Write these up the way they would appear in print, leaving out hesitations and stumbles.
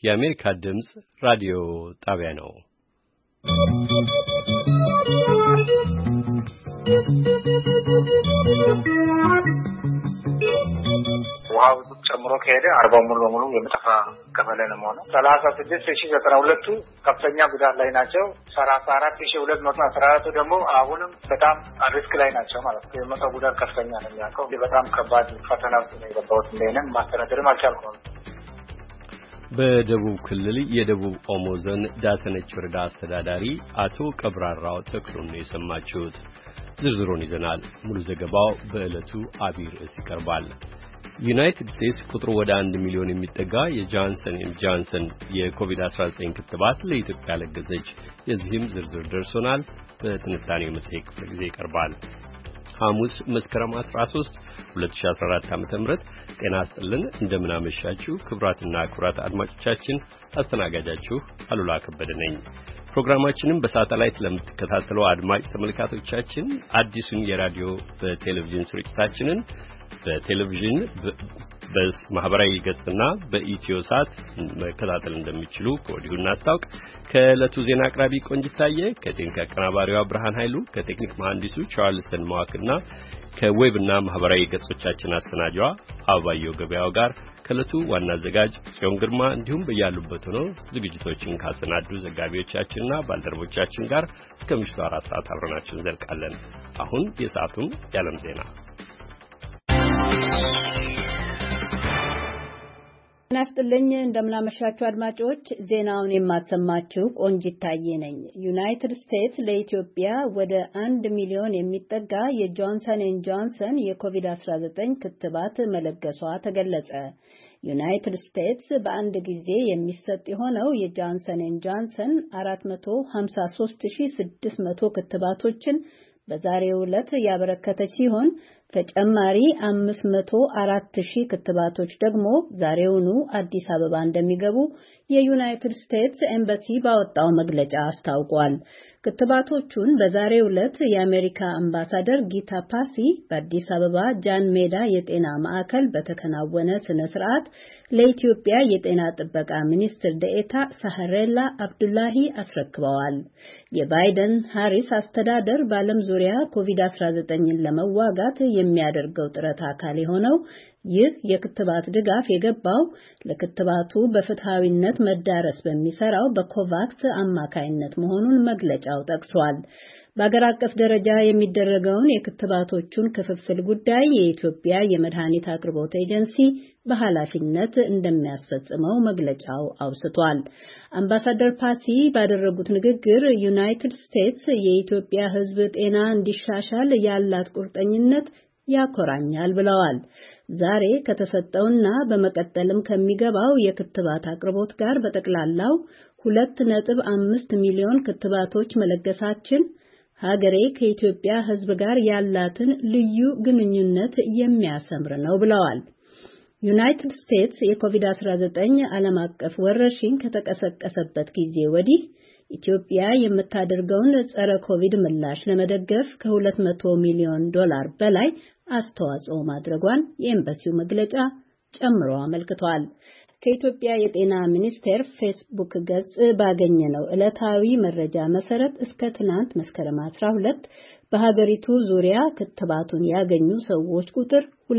የአሜሪካ ድምጽ ራዲዮ ጣቢያ ነው። ውሃው ጨምሮ ከሄደ 40 ሙሉ በሙሉ የመጠፋ ቀበሌ ነው ማለት 36092 ከፍተኛ ጉዳት ላይ ናቸው። 34214 ደግሞ አሁንም በጣም ሪስክ ላይ ናቸው ማለት ነው። የመጣው ጉዳት ከፍተኛ ነው ያለው። በጣም ከባድ ፈተና ውስጥ ነው የገባው እንደሆነ ማስተዳደርም አልቻልኩም። በደቡብ ክልል የደቡብ ኦሞ ዞን ዳሰነች ወረዳ አስተዳዳሪ አቶ ቀብራራው ተክሉን ነው የሰማችሁት። ዝርዝሩን ይዘናል። ሙሉ ዘገባው በዕለቱ አቢይ ርዕስ ይቀርባል። ዩናይትድ ስቴትስ ቁጥሩ ወደ 1 ሚሊዮን የሚጠጋ የጆንሰን ኤንድ ጆንሰን የኮቪድ-19 ክትባት ለኢትዮጵያ ለገሰች። የዚህም ዝርዝር ደርሶናል። በትንታኔው መጽሔት ክፍለ ጊዜ ይቀርባል። ሐሙስ መስከረም 13 2014 ዓ.ም ጤና ይስጥልን። እንደምን አመሻችሁ ክቡራትና ክቡራት አድማጮቻችን። አስተናጋጃችሁ አሉላ ከበደ ነኝ። ፕሮግራማችንን በሳተላይት ለምትከታተሉ አድማጭ ተመልካቾቻችን አዲሱን የራዲዮ በቴሌቪዥን ስርጭታችንን በቴሌቪዥን በማህበራዊ ገጽና በኢትዮሳት መከታተል እንደሚችሉ ከወዲሁ እናስታውቅ። ከዕለቱ ዜና አቅራቢ ቆንጅታየ፣ ከቴክኒክ አቀናባሪዋ ብርሃን ኃይሉ፣ ከቴክኒክ መሐንዲሱ ቻርልስተን ማዋክና ከዌብና ማህበራዊ ገጾቻችን አስተናጇ አባየው ገበያው ጋር ከዕለቱ ዋና አዘጋጅ ጽዮን ግርማ እንዲሁም በያሉበት ሆነው ዝግጅቶችን ካሰናዱ ዘጋቢዎቻችንና ባልደረቦቻችን ጋር እስከ ምሽቱ 4 ሰዓት አብረናችሁ እንዘልቃለን። አሁን የሰዓቱን የዓለም ዜና ናስጥልኝ። እንደምናመሻችሁ አድማጮች፣ ዜናውን የማሰማችሁ ቆንጂት ታዬ ነኝ። ዩናይትድ ስቴትስ ለኢትዮጵያ ወደ 1 ሚሊዮን የሚጠጋ የጆንሰን ኤንድ ጆንሰን የኮቪድ-19 ክትባት መለገሷ ተገለጸ። ዩናይትድ ስቴትስ በአንድ ጊዜ የሚሰጥ የሆነው የጆንሰን ኤንድ ጆንሰን 453600 ክትባቶችን በዛሬው ዕለት ያበረከተች ሲሆን ተጨማሪ 504000 ክትባቶች ደግሞ ዛሬውኑ አዲስ አበባ እንደሚገቡ የዩናይትድ ስቴትስ ኤምባሲ ባወጣው መግለጫ አስታውቋል። ክትባቶቹን በዛሬው ዕለት የአሜሪካ አምባሳደር ጊታ ፓሲ በአዲስ አበባ ጃን ሜዳ የጤና ማዕከል በተከናወነ ስነ ስርዓት ለኢትዮጵያ የጤና ጥበቃ ሚኒስትር ደኤታ ሳህሬላ አብዱላሂ አስረክበዋል። የባይደን ሃሪስ አስተዳደር በዓለም ዙሪያ ኮቪድ-19ን ለመዋጋት የሚያደርገው ጥረት አካል የሆነው ይህ የክትባት ድጋፍ የገባው ለክትባቱ በፍትሃዊነት መዳረስ በሚሰራው በኮቫክስ አማካይነት መሆኑን መግለጫው ጠቅሷል። በአገር አቀፍ ደረጃ የሚደረገውን የክትባቶቹን ክፍፍል ጉዳይ የኢትዮጵያ የመድኃኒት አቅርቦት ኤጀንሲ በኃላፊነት እንደሚያስፈጽመው መግለጫው አውስቷል። አምባሳደር ፓሲ ባደረጉት ንግግር ዩናይትድ ስቴትስ የኢትዮጵያ ሕዝብ ጤና እንዲሻሻል ያላት ቁርጠኝነት ያኮራኛል ብለዋል። ዛሬ ከተሰጠውና በመቀጠልም ከሚገባው የክትባት አቅርቦት ጋር በጠቅላላው 2.5 ሚሊዮን ክትባቶች መለገሳችን ሀገሬ ከኢትዮጵያ ሕዝብ ጋር ያላትን ልዩ ግንኙነት የሚያሰምር ነው ብለዋል። ዩናይትድ ስቴትስ የኮቪድ-19 ዓለም አቀፍ ወረርሽኝ ከተቀሰቀሰበት ጊዜ ወዲህ ኢትዮጵያ የምታደርገውን ጸረ ኮቪድ ምላሽ ለመደገፍ $200 ሚሊዮን በላይ አስተዋጽኦ ማድረጓን የኤምባሲው መግለጫ ጨምሮ አመልክቷል። ከኢትዮጵያ የጤና ሚኒስቴር ፌስቡክ ገጽ ባገኘነው ዕለታዊ መረጃ መሰረት እስከ ትናንት መስከረም 12 በሀገሪቱ ዙሪያ ክትባቱን ያገኙ ሰዎች ቁጥር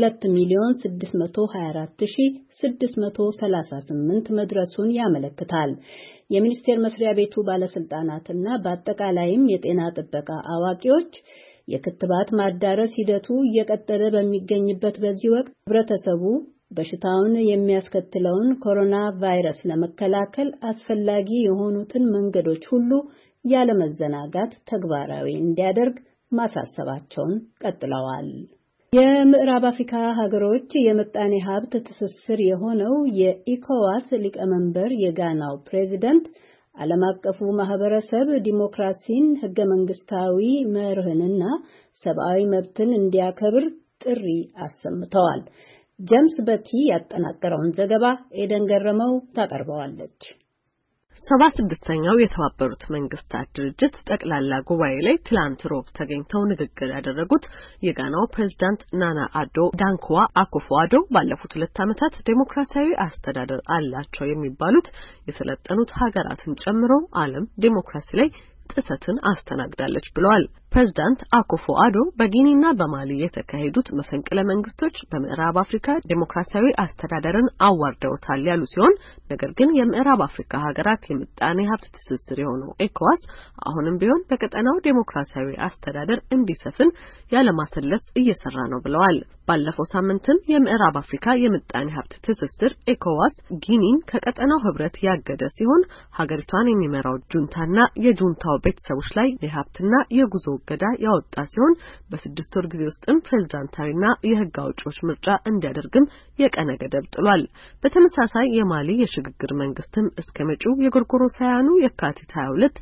2,624,638 መድረሱን ያመለክታል። የሚኒስቴር መስሪያ ቤቱ ባለስልጣናትና በአጠቃላይም የጤና ጥበቃ አዋቂዎች የክትባት ማዳረስ ሂደቱ እየቀጠለ በሚገኝበት በዚህ ወቅት ህብረተሰቡ በሽታውን የሚያስከትለውን ኮሮና ቫይረስ ለመከላከል አስፈላጊ የሆኑትን መንገዶች ሁሉ ያለመዘናጋት ተግባራዊ እንዲያደርግ ማሳሰባቸውን ቀጥለዋል። የምዕራብ አፍሪካ ሀገሮች የምጣኔ ሀብት ትስስር የሆነው የኢኮዋስ ሊቀመንበር የጋናው ፕሬዚደንት ዓለም አቀፉ ማህበረሰብ ዲሞክራሲን፣ ህገ መንግስታዊ መርህንና ሰብአዊ መብትን እንዲያከብር ጥሪ አሰምተዋል። ጀምስ በቲ ያጠናቀረውን ዘገባ ኤደን ገረመው ታቀርበዋለች። 76ኛው የተባበሩት መንግስታት ድርጅት ጠቅላላ ጉባኤ ላይ ትላንት ሮብ ተገኝተው ንግግር ያደረጉት የጋናው ፕሬዝዳንት ናና አዶ ዳንክዋ አኩፎ-አዶ ባለፉት 2 ዓመታት ዴሞክራሲያዊ አስተዳደር አላቸው የሚባሉት የሰለጠኑት ሀገራትን ጨምሮ ዓለም ዴሞክራሲ ላይ ጥሰትን አስተናግዳለች ብለዋል። ፕሬዝዳንት አኩፎ-አዶ በጊኒና በማሊ የተካሄዱት መፈንቅለ መንግስቶች በምዕራብ አፍሪካ ዴሞክራሲያዊ አስተዳደርን አዋርደውታል ያሉ ሲሆን ነገር ግን የምዕራብ አፍሪካ ሀገራት የምጣኔ ሀብት ትስስር የሆነው ኤኮዋስ አሁንም ቢሆን በቀጠናው ዴሞክራሲያዊ አስተዳደር እንዲሰፍን ያለማሰለስ እየሰራ ነው ብለዋል። ባለፈው ሳምንትም የምዕራብ አፍሪካ የምጣኔ ሀብት ትስስር ኤኮዋስ ጊኒን ከቀጠናው ህብረት ያገደ ሲሆን ሀገሪቷን የሚመራው ጁንታና የጁንታው ቤተሰቦች ላይ የሀብትና የጉዞ ገዳ ያወጣ ሲሆን በ6 ወር ጊዜ ውስጥም ፕሬዝዳንታዊና የህግ አውጪዎች ምርጫ እንዲያደርግም የቀነ ገደብ ጥሏል። በተመሳሳይ የማሊ የሽግግር መንግስትም እስከመጪው የጎርጎሮሳውያኑ የካቲት 22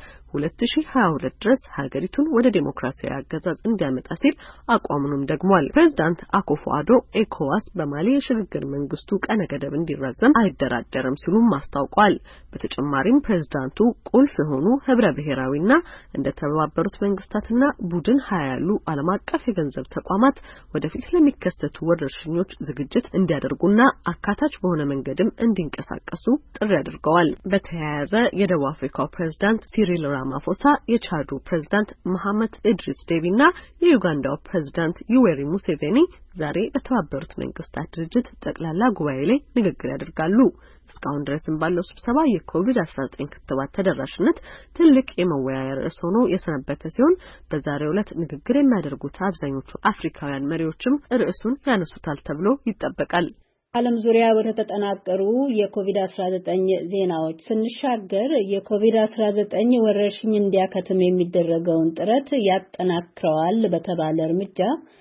2022 ድረስ ሀገሪቱን ወደ ዴሞክራሲያዊ አገዛዝ እንዲያመጣ ሲል አቋሙንም ደግሟል። ፕሬዝዳንት አኩፎ-አዶ ኤኮዋስ በማሊ የሽግግር መንግስቱ ቀነ ገደብ እንዲራዘም አይደራደርም ሲሉም አስታውቋል። በተጨማሪም ፕሬዝዳንቱ ቁልፍ የሆኑ ህብረ ብሔራዊና እንደ ተባበሩት መንግስታትና ቡድን 20 ያሉ ዓለም አቀፍ የገንዘብ ተቋማት ወደፊት ለሚከሰቱ ወረርሽኞች ዝግጅት እንዲያደርጉና አካታች በሆነ መንገድም እንዲንቀሳቀሱ ጥሪ አድርገዋል። በተያያዘ የደቡብ አፍሪካው ፕሬዝዳንት ሲሪል ራማፎሳ የቻዱ ፕሬዝዳንት መሐመድ ኢድሪስ ዴቢና የዩጋንዳው ፕሬዝዳንት ዩዌሪ ሙሴቬኒ ዛሬ በተባበሩት መንግስታት ድርጅት ጠቅላላ ጉባኤ ላይ ንግግር ያደርጋሉ። እስካሁን ድረስም ባለው ስብሰባ የኮቪድ-19 ክትባት ተደራሽነት ትልቅ የመወያያ ርዕስ ሆኖ የሰነበተ ሲሆን በዛሬው ዕለት ንግግር የሚያደርጉት አብዛኞቹ አፍሪካውያን መሪዎችም ርዕሱን ያነሱታል ተብሎ ይጠበቃል። ዓለም ዙሪያ ወደ ተጠናቀሩ የኮቪድ-19 ዜናዎች ስንሻገር የኮቪድ-19 ወረርሽኝ እንዲያከትም የሚደረገውን ጥረት ያጠናክረዋል በተባለ እርምጃ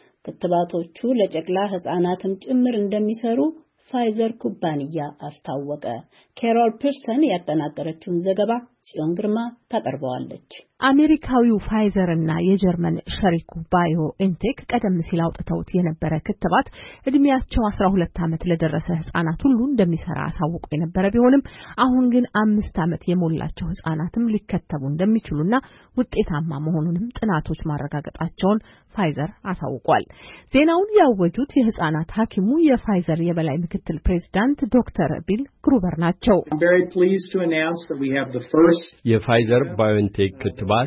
ክትባቶቹ ለጨቅላ ህጻናትም ጭምር እንደሚሰሩ ፋይዘር ኩባንያ አስታወቀ። ካሮል ፒርሰን ያጠናቀረችውን ዘገባ ጽዮን ግርማ ታቀርበዋለች። አሜሪካዊው ፋይዘር እና የጀርመን ሸሪኩ ባዮኤንቴክ ቀደም ሲል አውጥተውት የነበረ ክትባት እድሜያቸው 12 ዓመት ለደረሰ ህጻናት ሁሉ እንደሚሰራ አሳውቆ የነበረ ቢሆንም አሁን ግን 5 ዓመት የሞላቸው ህጻናትም ሊከተቡ እንደሚችሉና ውጤታማ መሆኑንም ጥናቶች ማረጋገጣቸውን ፋይዘር አሳውቋል። ዜናውን ያወጁት የህጻናት ሐኪሙ የፋይዘር የበላይ ምክትል ፕሬዝዳንት ዶክተር ቢል ግሩበር ናቸው። የፋይዘር ባዮኤንቴክ ክትባት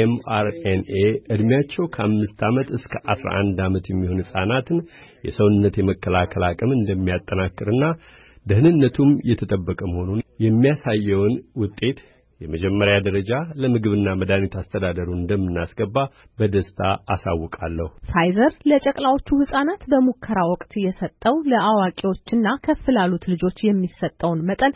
mRNA እድሜያቸው ከ5 ዓመት እስከ 11 ዓመት የሚሆኑ ህጻናትን የሰውነት የመከላከል አቅም እንደሚያጠናክርና ደህንነቱም የተጠበቀ መሆኑን የሚያሳየውን ውጤት የመጀመሪያ ደረጃ ለምግብና መድኃኒት አስተዳደሩ እንደምናስገባ በደስታ አሳውቃለሁ። ፋይዘር ለጨቅላዎቹ ህጻናት በሙከራ ወቅት የሰጠው ለአዋቂዎችና ከፍ ላሉት ልጆች የሚሰጠውን መጠን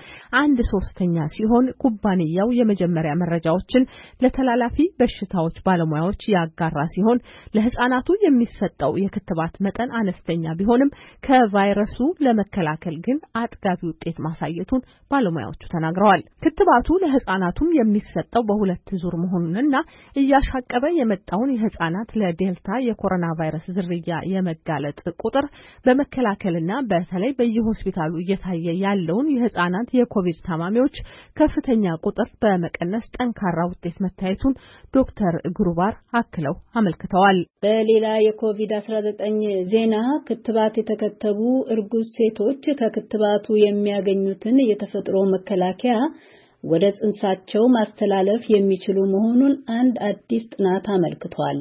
1/3 ሲሆን ኩባንያው የመጀመሪያ መረጃዎችን ለተላላፊ በሽታዎች ባለሙያዎች ያጋራ ሲሆን ለህጻናቱ የሚሰጠው የክትባት መጠን አነስተኛ ቢሆንም ከቫይረሱ ለመከላከል ግን አጥጋቢ ውጤት ማሳየቱን ባለሙያዎቹ ተናግረዋል። ክትባቱ ለህጻናቱ የሚሰጠው በሁለት ዙር መሆኑንና እያሻቀበ የመጣውን የህፃናት ለዴልታ የኮሮና ቫይረስ ዝርያ የመጋለጥ ቁጥር በመከላከልና በተለይ በየሆስፒታሉ እየታየ ያለውን የህፃናት የኮቪድ ታማሚዎች ከፍተኛ ቁጥር በመቀነስ ጠንካራ ውጤት መታየቱን ዶክተር ግሩባር አክለው አመልክተዋል። በሌላ የኮቪድ-19 ዜና ክትባት የተከተቡ እርጉዝ ሴቶች ከክትባቱ የሚያገኙትን የተፈጥሮ መከላከያ ወደ ጽንሳቸው ማስተላለፍ የሚችሉ መሆኑን አንድ አዲስ ጥናት አመልክቷል።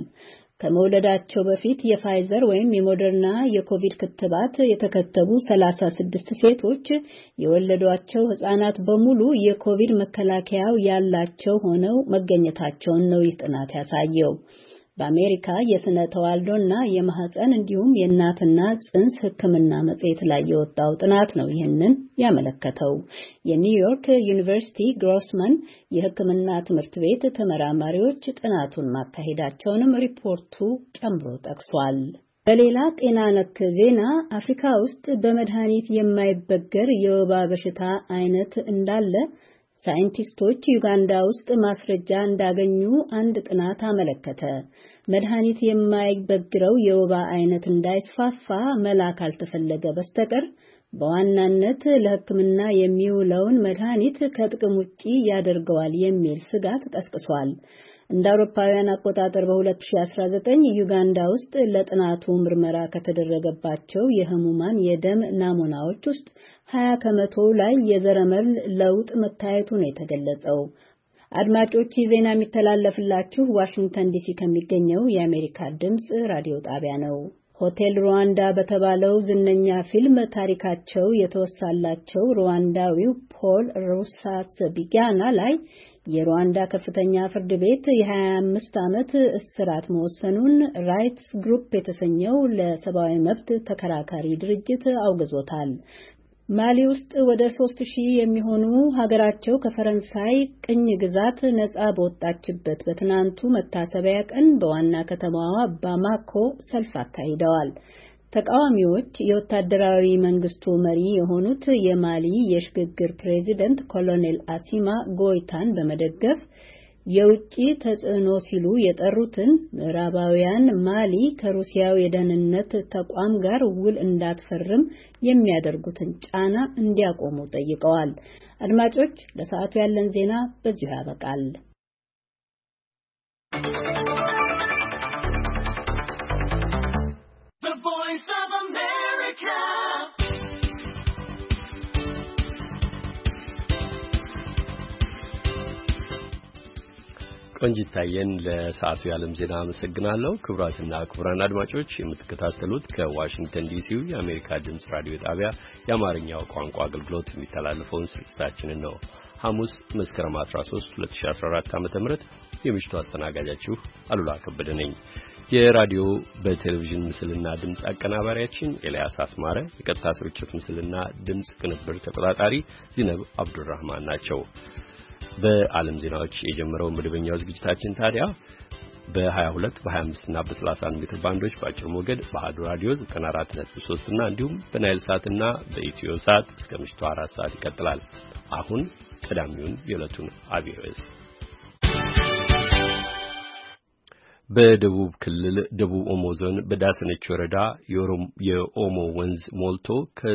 ከመውለዳቸው በፊት የፋይዘር ወይም የሞደርና የኮቪድ ክትባት የተከተቡ 36 ሴቶች የወለዷቸው ህጻናት በሙሉ የኮቪድ መከላከያው ያላቸው ሆነው መገኘታቸውን ነው ይህ ጥናት ያሳየው። በአሜሪካ የስነ ተዋልዶና የማህፀን እንዲሁም የእናትና ጽንስ ሕክምና መጽሔት ላይ የወጣው ጥናት ነው ይህንን ያመለከተው። የኒውዮርክ ዩኒቨርሲቲ ግሮስማን የሕክምና ትምህርት ቤት ተመራማሪዎች ጥናቱን ማካሄዳቸውንም ሪፖርቱ ጨምሮ ጠቅሷል። በሌላ ጤና ነክ ዜና አፍሪካ ውስጥ በመድኃኒት የማይበገር የወባ በሽታ አይነት እንዳለ ሳይንቲስቶች ዩጋንዳ ውስጥ ማስረጃ እንዳገኙ አንድ ጥናት አመለከተ። መድኃኒት የማይበግረው የወባ አይነት እንዳይስፋፋ መላ ካልተፈለገ በስተቀር በዋናነት ለሕክምና የሚውለውን መድኃኒት ከጥቅም ውጪ ያደርገዋል የሚል ስጋት ቀስቅሷል። እንደ አውሮፓውያን አቆጣጠር በ2019 ዩጋንዳ ውስጥ ለጥናቱ ምርመራ ከተደረገባቸው የህሙማን የደም ናሙናዎች ውስጥ 20 ከመቶ ላይ የዘረመል ለውጥ መታየቱ ነው የተገለጸው። አድማጮች ዜና የሚተላለፍላችሁ ዋሽንግተን ዲሲ ከሚገኘው የአሜሪካ ድምጽ ራዲዮ ጣቢያ ነው። ሆቴል ሩዋንዳ በተባለው ዝነኛ ፊልም ታሪካቸው የተወሳላቸው ሩዋንዳዊው ፖል ሩሳስቢጋና ላይ የሩዋንዳ ከፍተኛ ፍርድ ቤት የ25 ዓመት እስራት መወሰኑን ራይትስ ግሩፕ የተሰኘው ለሰብአዊ መብት ተከራካሪ ድርጅት አውግዞታል። ማሊ ውስጥ ወደ 3000 የሚሆኑ ሀገራቸው ከፈረንሳይ ቅኝ ግዛት ነጻ በወጣችበት በትናንቱ መታሰቢያ ቀን በዋና ከተማዋ ባማኮ ሰልፍ አካሂደዋል። ተቃዋሚዎች የወታደራዊ መንግስቱ መሪ የሆኑት የማሊ የሽግግር ፕሬዚደንት ኮሎኔል አሲማ ጎይታን በመደገፍ የውጪ ተጽዕኖ ሲሉ የጠሩትን ምዕራባውያን ማሊ ከሩሲያው የደህንነት ተቋም ጋር ውል እንዳትፈርም የሚያደርጉትን ጫና እንዲያቆሙ ጠይቀዋል። አድማጮች፣ ለሰዓቱ ያለን ዜና በዚሁ ያበቃል። ቆንጂታየን ለሰዓቱ የዓለም ዜና አመሰግናለሁ። ክቡራትና ክቡራን አድማጮች የምትከታተሉት ከዋሽንግተን ዲሲው የአሜሪካ ድምጽ ራዲዮ ጣቢያ የአማርኛው ቋንቋ አገልግሎት የሚተላለፈውን ስርጭታችንን ነው። ሐሙስ መስከረም 13 2014 ዓ.ም የምሽቱ አስተናጋጃችሁ አሉላ ከበደ ነኝ። የራዲዮ በቴሌቪዥን ምስልና ድምጽ አቀናባሪያችን ኤልያስ አስማረ፣ የቀጥታ ስርጭት ምስልና ድምጽ ቅንብር ተቆጣጣሪ ዚነብ አብዱራህማን ናቸው። በዓለም ዜናዎች የጀመረው መደበኛው ዝግጅታችን ታዲያ በ22 በ25 እና በ31 ሜትር ባንዶች በአጭር ሞገድ በአሐዱ ራዲዮ 94.3 እና እንዲሁም በናይል ሳትና በኢትዮ ሳት እስከ ምሽቱ 4 ሰዓት ይቀጥላል። አሁን ቀዳሚውን የዕለቱን አብይ ርዕስ በደቡብ ክልል ደቡብ ኦሞ ዞን በዳሰነች ወረዳ የኦሞ ወንዝ ሞልቶ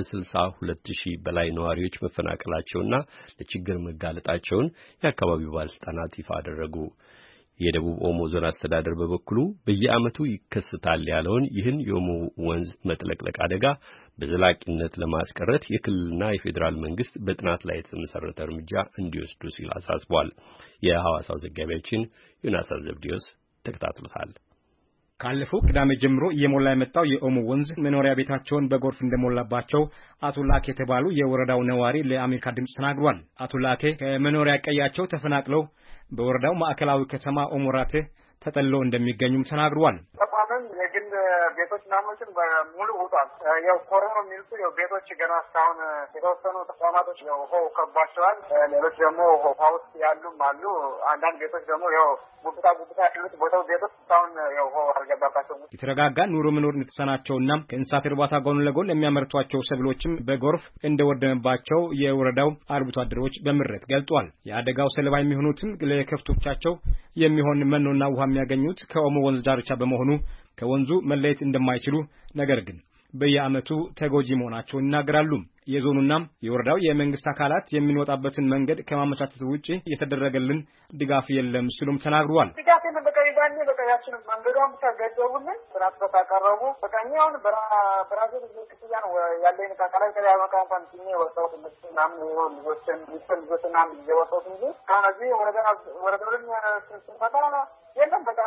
ከ62000 በላይ ነዋሪዎች መፈናቀላቸውና ለችግር መጋለጣቸውን የአካባቢው ባለስልጣናት ይፋ አደረጉ። የደቡብ ኦሞ ዞን አስተዳደር በበኩሉ በየዓመቱ ይከሰታል ያለውን ይህን የኦሞ ወንዝ መጥለቅለቅ አደጋ በዘላቂነት ለማስቀረት የክልልና የፌዴራል መንግስት በጥናት ላይ የተመሰረተ እርምጃ እንዲወስዱ ሲል አሳስቧል። የሐዋሳው ዘጋቢያችን ዮናስ ዘብዲዮስ ተከታትሎታል። ካለፈው ቅዳሜ ጀምሮ እየሞላ የመጣው የኦሞ ወንዝ መኖሪያ ቤታቸውን በጎርፍ እንደሞላባቸው አቶ ላኬ የተባሉ የወረዳው ነዋሪ ለአሜሪካ ድምጽ ተናግሯል። አቶ ላኬ ከመኖሪያ ቀያቸው ተፈናቅለው በወረዳው ማዕከላዊ ከተማ ኦሞራቴ ተጠልለው እንደሚገኙም ተናግሯል። ተቋምም የግል ቤቶች ናሞችን በሙሉ ወጣል። ያው ኮሮና የሚልኩ ያው ቤቶች ገና እስካሁን የተወሰኑ ተቋማቶች ያው ሆ ከቧቸዋል። ሌሎች ደግሞ ውሃ ውስጥ ያሉም አሉ። አንዳንድ ቤቶች ደግሞ ያው ጉብታ ያሉት ቦታው ቤቶች እስካሁን ያው ሆ አልገባባቸው። የተረጋጋ ኑሮ መኖር እንደተሳናቸውና ከእንስሳት እርባታ ጎን ለጎን የሚያመርቷቸው ሰብሎችም በጎርፍ እንደወደመባቸው የወረዳው አርብቶ አደሮች በምሬት ገልጧል። የአደጋው ሰለባ የሚሆኑትም ለከብቶቻቸው የሚሆን መኖና ውሃ የሚያገኙት ከኦሞ ወንዝ ዳርቻ በመሆኑ ከወንዙ መለየት እንደማይችሉ ነገር ግን በየዓመቱ ተጎጂ መሆናቸውን ይናገራሉ። የዞኑና የወረዳው የመንግስት አካላት የሚንወጣበትን መንገድ ከማመቻቸት ውጪ የተደረገልን ድጋፍ የለም ሲሉም ተናግረዋል። ድጋፍን በቀይባኔ በቀያችን መንገዷን ተገደቡልን ስራት ተቃረቡ በቀኛውን በራዞ ልጅያ ነው ያለኝ ተቃራይ ከያመካን ትኝ ወጣው ምናምን ልጆችን ልጆችና የወጣው እንጂ አሁን ወረዳውን ስንፈታ የለም በቃ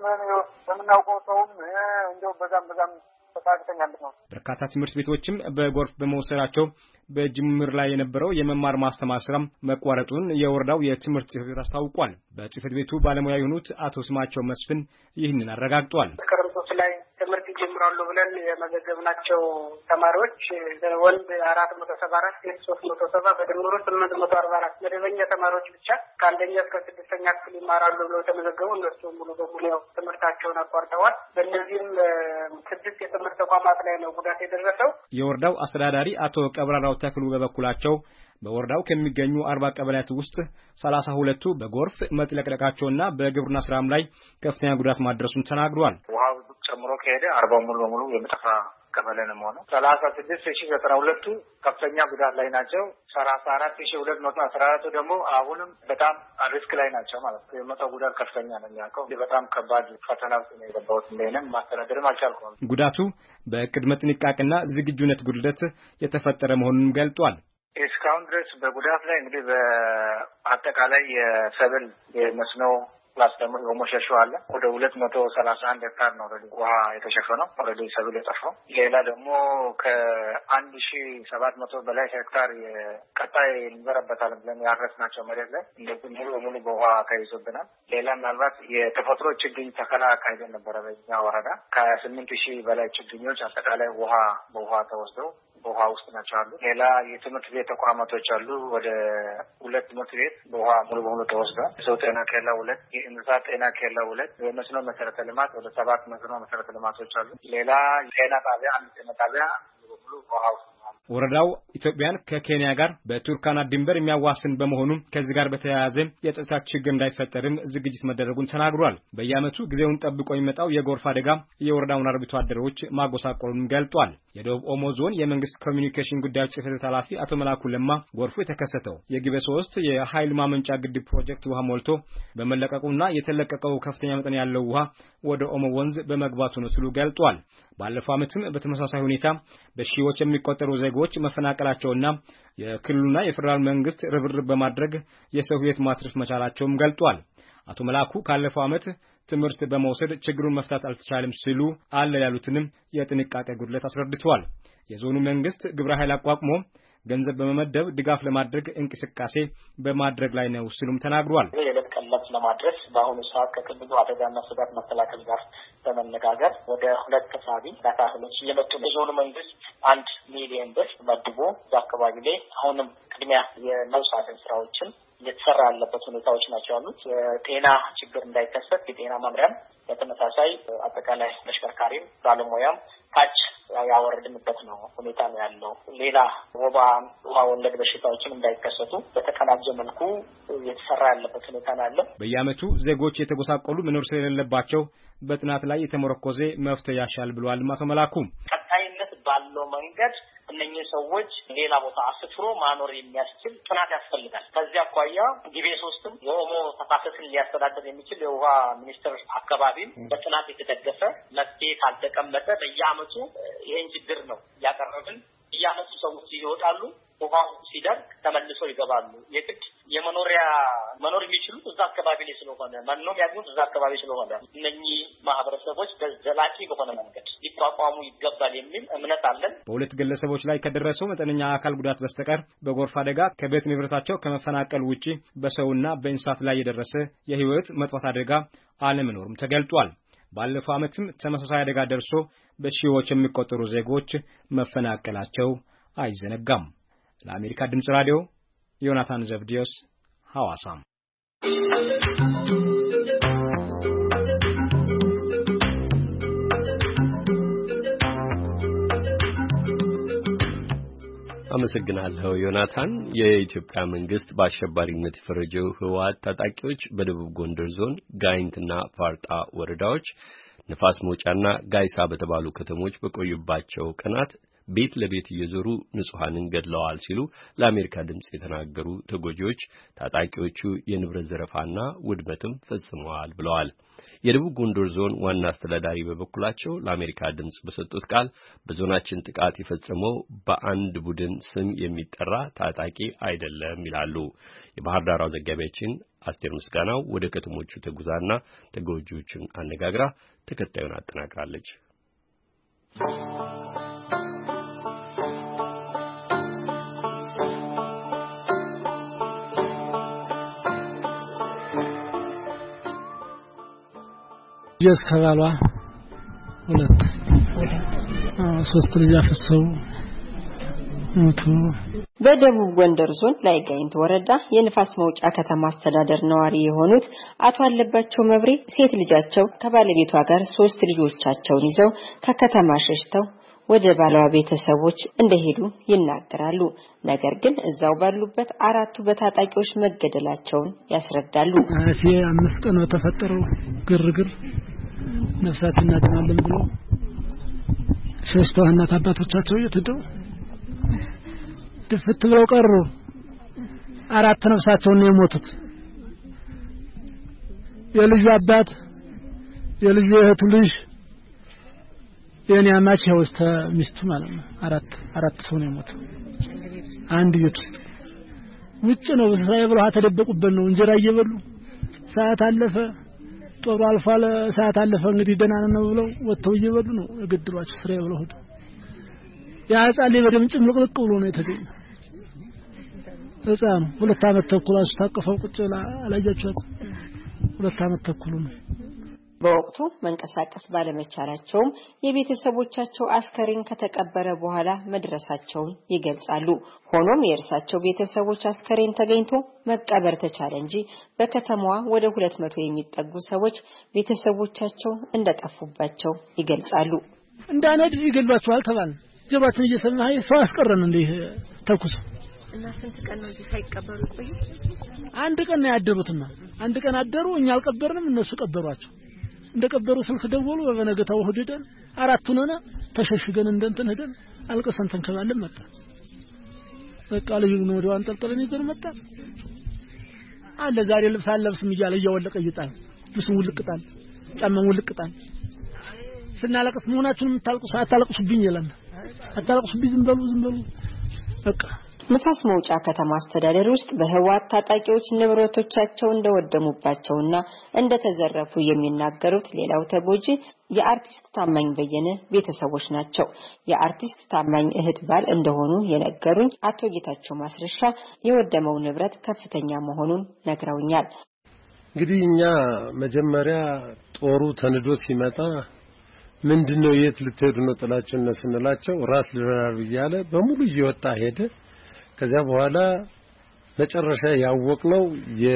በምናውቀው ሰውም እንደው በዛም በርካታ ትምህርት ቤቶችም በጎርፍ በመወሰዳቸው በጅምር ላይ የነበረው የመማር ማስተማር ስራ መቋረጡን የወረዳው የትምህርት ጽሕፈት ቤት አስታውቋል። በጽሕፈት ቤቱ ባለሙያ የሆኑት አቶ ስማቸው መስፍን ይህንን አረጋግጧል። ከረምቶች ላይ ትምህርት ይጀምራሉ ብለን የመዘገብናቸው ተማሪዎች ወንድ 474 ሴት 370 በድምሩ 844 መደበኛ ተማሪዎች ብቻ ከአንደኛ እስከ 6ኛ ክፍል ይማራሉ ብለው ተመዘገቡ። እነሱ ሙሉ በሙሉ ያው ትምህርታቸውን አቋርጠዋል። በእነዚህም 6 የትምህርት ተቋማት ላይ ነው ጉዳት የደረሰው። የወረዳው አስተዳዳሪ አቶ ቀብራራው ተክሉ በበኩላቸው በወረዳው ከሚገኙ 40 ቀበሌያት ውስጥ 32ቱ በጎርፍ መጥለቅለቃቸውና በግብርና ስራም ላይ ከፍተኛ ጉዳት ማድረሱን ተናግሯል። ውሃው ጨምሮ ከሄደ 40 ሙሉ በሙሉ የሚጠፋ ቀበሌ ነው ማለት 36092ቱ ከፍተኛ ጉዳት ላይ ናቸው። 34214 ደግሞ አሁንም በጣም ሪስክ ላይ ናቸው ማለት ነው። የመጣው ጉዳት ከፍተኛ ነው የሚያውቀው በጣም ከባድ ፈተና ውስጥ ነው የገባሁት እንደሆነ ማስተዳደርም አልቻልኩም። ጉዳቱ በቅድመ ጥንቃቄና ዝግጁነት ጉድለት የተፈጠረ መሆኑን ገልጧል። እስካሁን ድረስ በጉዳት ላይ እንግዲህ በአጠቃላይ የሰብል የመስኖ ፕላስ ደግሞ የሞሸሹ አለ ወደ 231 ሄክታር ነው ውሃ የተሸፈነው ኦልሬዲ ሰብል የጠፋው። ሌላ ደግሞ ከ1700 በላይ ሄክታር የቀጣይ እንዘረበታለን ብለን ያረስናቸው መሬት ላይ እንደዚህ ሙሉ በሙሉ በውሃ ተይዞብናል። ሌላ ምናልባት የተፈጥሮ ችግኝ ተከላ አካሄደን ነበረ በእኛ ወረዳ ከ8000 በላይ ችግኞች አጠቃላይ በውሃ ተወስደው በውሃ ውስጥ ናቸው አሉ። ሌላ የትምህርት ቤት ተቋማቶች አሉ ወደ 2 ትምህርት ቤት በውሃ ሙሉ በሙሉ ተወስደዋል። የሰው ጤና ኬላ 2፣ የእንስሳት ጤና ኬላ 2፣ የመስኖ መሰረተ ልማት ወደ 7 መስኖ መሰረተ ልማቶች አሉ። ሌላ ጤና ጣቢያ 1 ጤና ጣቢያ ሙሉ በሙሉ በውሃ ውስጥ። ወረዳው ኢትዮጵያን ከኬንያ ጋር በቱርካና ድንበር የሚያዋስን በመሆኑ ከዚህ ጋር በተያያዘ የጸጥታ ችግር እንዳይፈጠርም ዝግጅት መደረጉን ተናግሯል። በየዓመቱ ጊዜውን ጠብቆ የሚመጣው የጎርፍ አደጋ የወረዳውን አርብቶ አደሮች ማጎሳቆሉን ገልጧል። የደቡብ ኦሞ ዞን የመንግስት ኮሚኒኬሽን ጉዳዮች ጽሕፈት ቤት ኃላፊ አቶ መላኩ ለማ ጎርፉ የተከሰተው የጊቤ 3 የኃይል ማመንጫ ግድብ ፕሮጀክት ውሃ ሞልቶ በመለቀቁና የተለቀቀው ከፍተኛ መጠን ያለው ውሃ ወደ ኦሞ ወንዝ በመግባቱ ነው ሲሉ ገልጧል። ባለፈው ዓመትም በተመሳሳይ ሁኔታ በሺዎች የሚቆጠሩ ዜጎች መፈናቀላቸውና የክልሉና የፌደራል መንግስት ርብርብ በማድረግ የሰው ሕይወት ማትረፍ መቻላቸውም ገልጧል። አቶ መላኩ ካለፈው ዓመት ትምህርት በመውሰድ ችግሩን መፍታት አልተቻለም ሲሉ አለ ያሉትንም የጥንቃቄ ጉድለት አስረድተዋል። የዞኑ መንግስት ግብረ ኃይል አቋቁሞ ገንዘብ በመመደብ ድጋፍ ለማድረግ እንቅስቃሴ በማድረግ ላይ ነው ሲሉም ተናግሯል። የዕለት ቀለብ ለማድረስ በአሁኑ ሰዓት ከክልሉ አደጋና ስጋት መከላከል ጋር በመነጋገር ወደ 2 ተሳቢ ዳታሎች እየመጡ ነው። የዞኑ መንግስት 1 ሚሊዮን ብር መድቦ በአካባቢ ላይ አሁንም ቅድሚያ የመውሳትን ስራዎችን እየተሰራ ያለበት ሁኔታዎች ናቸው ያሉት። የጤና ችግር እንዳይከሰት የጤና መምሪያም በተመሳሳይ አጠቃላይ ተሽከርካሪም ባለሙያም ታች ያወረድንበት ነው ሁኔታ ነው ያለው። ሌላ ወባ ውሃ ወለድ በሽታዎችም እንዳይከሰቱ በተቀናጀ መልኩ እየተሰራ ያለበት ሁኔታ ነው ያለው። በየዓመቱ ዜጎች የተጎሳቆሉ መኖር ስለሌለባቸው በጥናት ላይ የተመረኮዘ መፍትሄ ያሻል ብለዋል አቶ መላኩ። ቀጣይነት ባለው መንገድ እነኚህ ሰዎች ሌላ ቦታ አስፍሮ ማኖር የሚያስችል ጥናት ያስፈልጋል። ከዚህ አኳያ ጊቤ 3ም የኦሞ ተፋሰስን ሊያስተዳድር የሚችል የውሃ ሚኒስቴር አካባቢም በጥናት የተደገፈ መፍትሄ ካልተቀመጠ በየዓመቱ ይሄን ችግር ነው ያቀረብን። በየዓመቱ ሰዎች ይወጣሉ፣ ውሃው ሲደርቅ ተመልሰው ይገባሉ። የግድ መኖር የሚችሉት እዛ አካባቢ ላይ ስለሆነ መኖም ያገኙት እዛ አካባቢ ስለሆነ እነኚህ ማህበረሰቦች በዘላቂ በሆነ መንገድ ሊቋቋሙ ይገባል የሚል እምነት አለን። በሁለት ግለሰቦች ላይ ከደረሰው መጠነኛ አካል ጉዳት በስተቀር በጎርፍ አደጋ ከቤት ንብረታቸው ከመፈናቀል ውጪ በሰውና በእንስሳት ላይ የደረሰ የህይወት መጥፋት አደጋ አለመኖሩም ተገልጧል። ባለፈው ዓመትም ተመሳሳይ አደጋ ደርሶ በሺዎች የሚቆጠሩ ዜጎች መፈናቀላቸው አይዘነጋም። ለአሜሪካ ድምጽ ራዲዮ ዮናታን ዘብዲዮስ ሐዋሳም። አመሰግናለሁ ዮናታን። የኢትዮጵያ መንግስት በአሸባሪነት የፈረጀው ህወሓት ታጣቂዎች በደቡብ ጎንደር ዞን ጋይንትና ፋርጣ ወረዳዎች ንፋስ መውጫና ጋይሳ በተባሉ ከተሞች በቆዩባቸው ቀናት ቤት ለቤት እየዞሩ ንጹሃንን ገድለዋል ሲሉ ለአሜሪካ ድምጽ የተናገሩ ተጎጂዎች ታጣቂዎቹ የንብረት ዘረፋና ውድመትም ፈጽመዋል ብለዋል። የደቡብ ጎንደር ዞን ዋና አስተዳዳሪ በበኩላቸው ለአሜሪካ ድምጽ በሰጡት ቃል በዞናችን ጥቃት የፈጸመው በአንድ ቡድን ስም የሚጠራ ታጣቂ አይደለም ይላሉ። የባህር ዳር ዘጋቢያችን አስቴር ምስጋናው ወደ ከተሞቹ ተጉዛና ተጎጂዎቹን አነጋግራ ተከታዩን አጠናቅራለች። የስከላሏ 3 ልጅ አፈሰው ሞቱ። በደቡብ ጎንደር ዞን ላይ ጋይንት ወረዳ የንፋስ መውጫ ከተማ አስተዳደር ነዋሪ የሆኑት አቶ አለባቸው መብሬ ሴት ልጃቸው ከባለቤቷ ጋር 3 ልጆቻቸውን ይዘው ከከተማ ሸሽተው ወደ ባሏ ቤተሰቦች እንደሄዱ ይናገራሉ። ነገር ግን እዛው ባሉበት አራቱ በታጣቂዎች መገደላቸውን ያስረዳሉ። አሲ 5 ቀን ተፈጠረው ግርግር ነፍሳችን እናድናለን ብሎ ሶስቱ እናት አባቶቻቸው እየተደው ድፍት ብለው ቀሩ። አራት ነፍሳቸው ነው የሞቱት። የልጅ አባት የልጅ እህቱ ልጅ የኔ አማች ያውስተ ሚስቱ ማለት ነው። አራት ሰው ነው የሞተው። አንድ ቤት ውጭ ነው እስራኤል ብለው ተደበቁበት ነው እንጀራ እየበሉ ሰዓት አለፈ ጦሩ አልፏል ሰዓት አለፈ እንግዲህ ደህና ነው ብለው ወጥተው እየበሉ ነው የገድሏቸው እስራኤል ብለው ሆደ ያጻሌ በደም ጭምልቅልቅ ብሎ ነው የተገኘው። ህፃኑ 2 አመት ተኩል አስታቀፈው ቁጭ ብላ አላያችኋት 2 አመት ተኩል ነው። በወቅቱ መንቀሳቀስ ባለመቻላቸው የቤተሰቦቻቸው አስከሬን ከተቀበረ በኋላ መድረሳቸውን ይገልጻሉ። ሆኖም የእርሳቸው ቤተሰቦች አስከሬን ተገኝቶ መቀበር ተቻለ እንጂ በከተማዋ ወደ 200 የሚጠጉ ሰዎች ቤተሰቦቻቸው እንደጠፉባቸው ይገልጻሉ። እንዳነድ ይገሏቸዋል ተባለ። ጀባችን እየሰማህ ሰው አስቀረን እንዴ ተኩስ እና ስንት ቀን ነው እዚህ ሳይቀበሩ ቆዩ? አንድ ቀን ነው ያደሩትና አንድ ቀን አደሩ። እኛ አልቀበርንም እነሱ ቀበሯቸው። እንደቀበሩ ስልክ ደወሉ። በበነገታው ሄደን አራቱን ሆነ ተሸሽገን እንደንተን ሄደን አልቀሰን ተንከባለን መጣ። በቃ ልጅ ነው ወዲያው አንጠልጥለን ይዘን መጣ። አለ ዛሬ ልብስ አለብስም እያለ እያወለቀ ይጣል ልብሱን ውልቅጣል ጫማውን ውልቅጣል። ስናለቅስ መሆናችሁን የምታልቁ አታለቅሱብኝ ይላል። አታለቅሱብኝ ዝም በሉ በቃ። ንፋስ መውጫ ከተማ አስተዳደር ውስጥ በህዋት ታጣቂዎች ንብረቶቻቸው እንደወደሙባቸውና እንደተዘረፉ የሚናገሩት ሌላው ተጎጂ የአርቲስት ታማኝ በየነ ቤተሰቦች ናቸው። የአርቲስት ታማኝ እህት ባል እንደሆኑ የነገሩኝ አቶ ጌታቸው ማስረሻ የወደመው ንብረት ከፍተኛ መሆኑን ነግረውኛል። እንግዲህ እኛ መጀመሪያ ጦሩ ተንዶ ሲመጣ ምንድነው የት ልትሄዱ ነው ጥላቸው እነስንላቸው ራስ ልራር ይያለ በሙሉ እየወጣ ሄደ። ከዛ በኋላ መጨረሻ ያወቅነው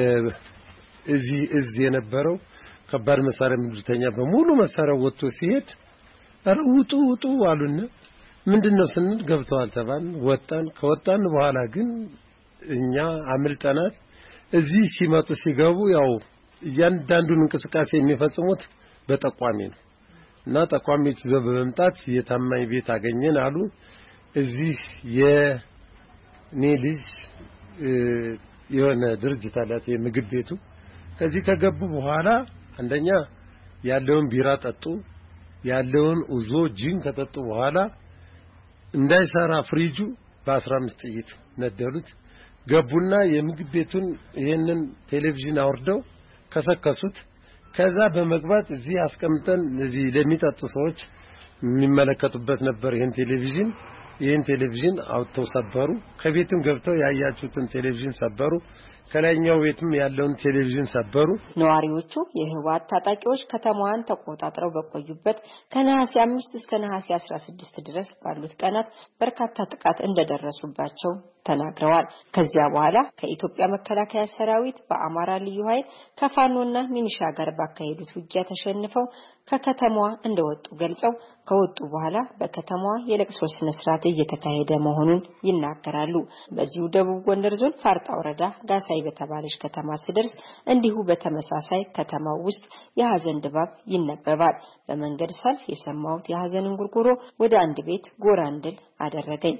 እዚህ የነበረው ከባድ መሳሪያ ምድርተኛ በሙሉ መሳሪያው ወጥቶ ሲሄድ ውጡ አሉና ምንድነው ስንል ገብተዋል ተባልን። ከወጣን በኋላ ግን እኛ አምልጠናል። እዚህ ሲመጡ ሲገቡ ያው እያንዳንዱን እንቅስቃሴ የሚፈጽሙት በጠቋሚ ነው እና ጠቋሚዎች በመምጣት የታማኝ ቤት አገኘን አሉ። እዚህ የኔ ልጅ የሆነ ድርጅት አላት የምግብ ቤቱ። ከዚህ ከገቡ በኋላ አንደኛ ያለውን ቢራ ጠጡ፣ ያለውን ኡዞ ጂን ከጠጡ በኋላ እንዳይሰራ ፍሪጁ በ15 ጥይት ነደሉት። ገቡና የምግብ ቤቱን ይሄንን ቴሌቪዥን አወርደው ከሰከሱት። ከዛ በመግባት እዚህ አስቀምጠን እዚህ ለሚጠጡ ሰዎች የሚመለከቱበት ነበር ይሄን ቴሌቪዥን አውጥተው ሰበሩ። ከቤትም ገብተው ያያችሁትን ቴሌቪዥን ሰበሩ። ከላይኛው ቤትም ያለውን ቴሌቪዥን ሰበሩ። ነዋሪዎቹ የህዋት ታጣቂዎች ከተማዋን ተቆጣጥረው በቆዩበት ከነሐሴ 5 እስከ ነሐሴ 16 ድረስ ባሉት ቀናት በርካታ ጥቃት እንደደረሱባቸው ተናግረዋል። ከዚያ በኋላ ከኢትዮጵያ መከላከያ ሰራዊት በአማራ ልዩ ኃይል ከፋኖና ሚኒሻ ጋር ባካሄዱት ውጊያ ተሸንፈው ከከተማዋ እንደወጡ ገልጸው ከወጡ በኋላ በከተማዋ የለቅሶ ስነ ስርዓት እየተካሄደ መሆኑን ይናገራሉ። በዚሁ ደቡብ ጎንደር ዞን ፋርጣ ወረዳ ጋሳይ በተባለች ከተማ ሲደርስ እንዲሁ በተመሳሳይ ከተማው ውስጥ የሐዘን ድባብ ይነበባል። በመንገድ ሰልፍ የሰማሁት የሐዘን እንጉርጉሮ ወደ አንድ ቤት ጎራ እንድል አደረገኝ።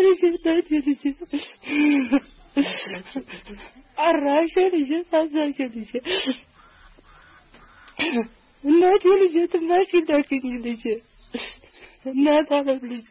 እናቴ ልጅ ትማሽ እንዳትኝ ልጅ እናት አለም ልጅ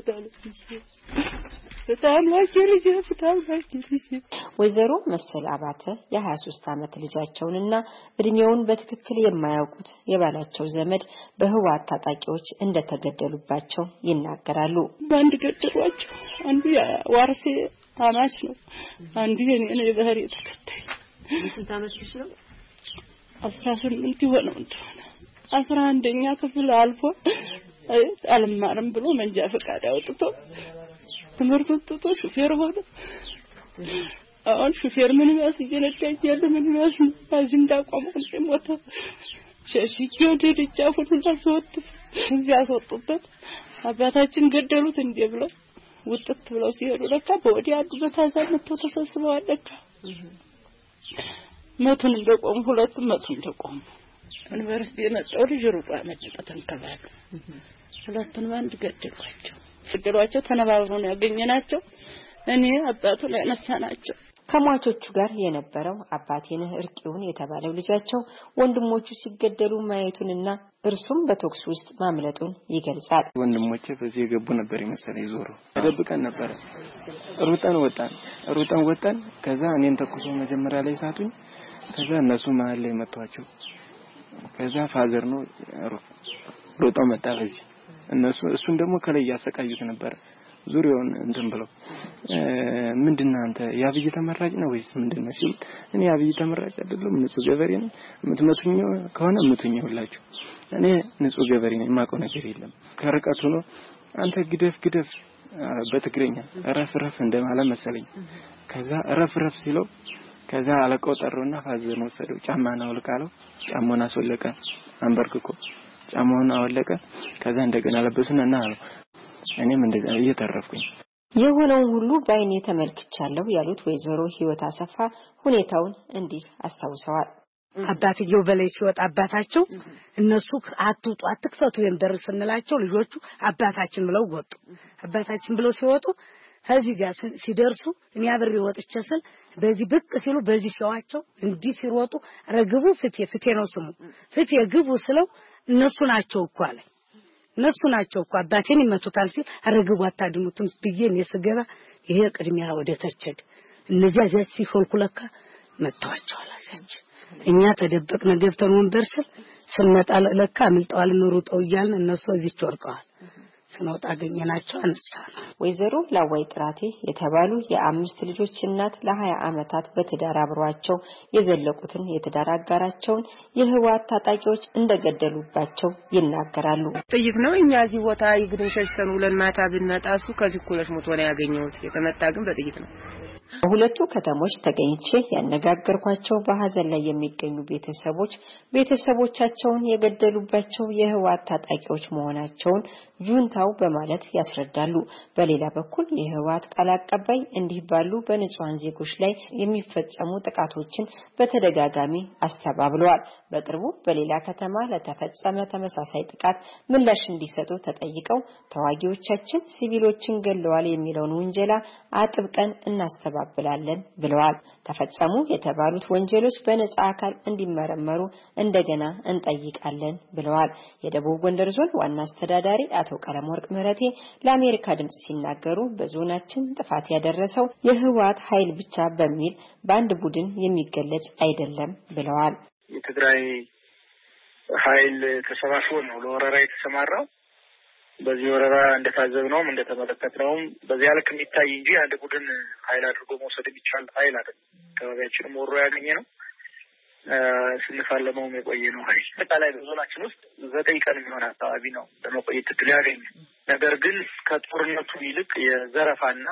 ወይዘሮ መሰል አባተ የ23 አመት ልጃቸውንና እድሜውን በትክክል የማያውቁት የባላቸው ዘመድ በህዋት ታጣቂዎች እንደተገደሉባቸው ይናገራሉ። ባንድ ገደሏቸው። አንዱ ዋርሴ አማች ነው፣ አንዱ የኔ ባህሪ ተከታይ። ስንት አመት ነው? 18 ይሆነው እንደሆነ 11ኛ ክፍል አልፎ አልማርም ብሎ መንጃ ፈቃድ አውጥቶ ትምህርቱን ትቶ ሹፌር ሆነ። አሁን ሹፌር ምን ያስጀነዳኝ ያለ ምን ያስ እንዳቆመው ሞተ። ሸሽቼ ወደ ደጃፉ ተሰወጥ እዚያ አስወጡበት አባታችን ገደሉት እንዴ ብለው ውጥት ብለው ሲሄዱ ለካ በወዲያ ያሉበት አዛመተው ተሰብስበዋል ለካ መቱን እንደቆሙ ሁለቱም መቱን እንደቆሙ ዩኒቨርሲቲ የመጣው ልጅ ሩጣ መጣ ተንከባሉ ሁለቱን ባንድ ገደሏቸው ተነባብረው ነው ያገኘናቸው እኔ አባቱ ላይ ነሳናቸው ከሟቾቹ ጋር የነበረው አባቴነህ እርቂውን የተባለው ልጃቸው ወንድሞቹ ሲገደሉ ማየቱንና እርሱም በቶክስ ውስጥ ማምለጡን ይገልጻል። ወንድሞቼ በዚህ የገቡ ነበር ይመስላል ይዞሩ ተደብቀን ነበር ሩጠን ወጣን ከዛ እኔን ተኩሶ መጀመሪያ ላይ ሳቱኝ ከዛ እነሱ መሃል ላይ መቷቸው ከዛ ፋዘር ነው ሮጦ መጣ በዚህ እሱን ደግሞ ከላይ ያሰቃዩት ነበር ዙሪያውን እንትን ብለው ምንድነው አንተ ያብይ ተመራጭ ነው ወይስ ምንድነው ሲል እኔ ያብይ ተመራጭ አይደለም ንጹህ ገበሬ ነኝ ምትመቱኝ ከሆነ ምቱኝላችሁ እኔ ንጹህ ገበሬ ነኝ ማቆ ነገር የለም ከርቀቱ ነው አንተ ግደፍ በትግረኛ ረፍረፍ እንደማለት መሰለኝ ከዛ ረፍረፍ ሲለው ከዛ አለቀው ጠሩና ፋዘር ወሰደው ጫማና ወልቃለው ጫማውን አስወለቀ አንበርክኮ ጫማውን አወለቀ ከዛ እንደገና ለበሱና አለው እኔም እንደዛ እየተረፍኩኝ የሆነው ሁሉ ባይኔ ተመልክቻለሁ ያሉት ወይዘሮ ህይወት አሰፋ ሁኔታውን እንዲህ አስተውሰዋል። አባትየው በላይ ሲወጣ አባታቸው እነሱ አትውጡ አትክፈቱ እንደርሰንላቸው ልጆቹ አባታችን ብለው ወጡ አባታችን ብለው ሲወጡ ከዚህ ጋር ሲደርሱ እኔ አብሬ ወጥቼ ስል በዚህ ብቅ ሲሉ በዚህ ሸዋቸው እንዲህ ሲሮጡ ረግቡ ፍቴ ነው ስሙ ፍቴ ግቡ ስለው እነሱ ናቸው እኮ አለ እነሱ ናቸው እኮ አባቴን ይመቱታል ሲል ረግቡ አታድኑትም ብዬ ነው ስገባ ይሄ ቅድሚያ ወደ ተቸደ እነዚያ ዘት ሲፈልኩለካ መጣዋቸዋል አሳች እኛ ተደበቅን ገብተን ወንበር ስንመጣ ለካ አምልጠዋል ምሩጠው ይያልን እነሱ እዚች ወርቀዋል ስንወጣ አገኘናቸው አነሳና ወይዘሮ ላዋይ ጥራቴ የተባሉ የአምስት ልጆች እናት ለ20 ዓመታት በትዳር አብሯቸው የዘለቁትን የትዳር አጋራቸውን የህወሓት ታጣቂዎች እንደገደሉባቸው ይናገራሉ። ጥይት ነው እኛ እዚህ ቦታ ይግድን ሸሽተን ውለን ማታ ብንመጣሱ ከዚህ ኩለሽ ሞቶ ነው ያገኘሁት የተመታ ግን በጥይት ነው። ሁለቱ ከተሞች ተገኝቼ ያነጋገርኳቸው በሐዘን ላይ የሚገኙ ቤተሰቦቻቸውን የገደሉባቸው የህወሓት ታጣቂዎች መሆናቸውን ጁንታው በማለት ያስረዳሉ። በሌላ በኩል የህወሓት ቃል አቀባይ እንዲህ ባሉ በንጹሃን ዜጎች ላይ የሚፈጸሙ ጥቃቶችን በተደጋጋሚ አስተባብለዋል። በቅርቡ በሌላ ከተማ ለተፈጸመ ተመሳሳይ ጥቃት ምላሽ እንዲሰጡ ተጠይቀው ተዋጊዎቻችን ሲቪሎችን ገለዋል የሚለውን ወንጀላ አጥብቀን እናስተባብላለን ብለዋል። ተፈጸሙ የተባሉት ወንጀሎች በነጻ አካል እንዲመረመሩ እንደገና እንጠይቃለን ብለዋል። የደቡብ ጎንደር ዞን ዋና አስተዳዳሪ አቶ ቀለመወርቅ ምህረቴ ለአሜሪካ ድምጽ ሲናገሩ በዞናችን ጥፋት ያደረሰው የህወሓት ኃይል ብቻ በሚል በአንድ ቡድን የሚገለጽ አይደለም ብለዋል። የትግራይ ኃይል ተሰባስቦ ነው ለወረራ የተሰማራው። በዚህ ወረራ እንደታዘብነውም እንደተመለከትነውም በዚያ ልክ የሚታይ እንጂ አንድ ቡድን ኃይል አድርጎ መውሰድ የሚቻል ኃይል አይደለም። አካባቢያችንም ወሮ ያገኘ ነው ስንፋለመው የቆየ ነው ኃይል በተለይ በዞናችን ውስጥ 9 ቀን የሚሆን አካባቢ ነው ለመቆየት እድል ያገኘ። ነገር ግን ከጦርነቱ ይልቅ የዘረፋና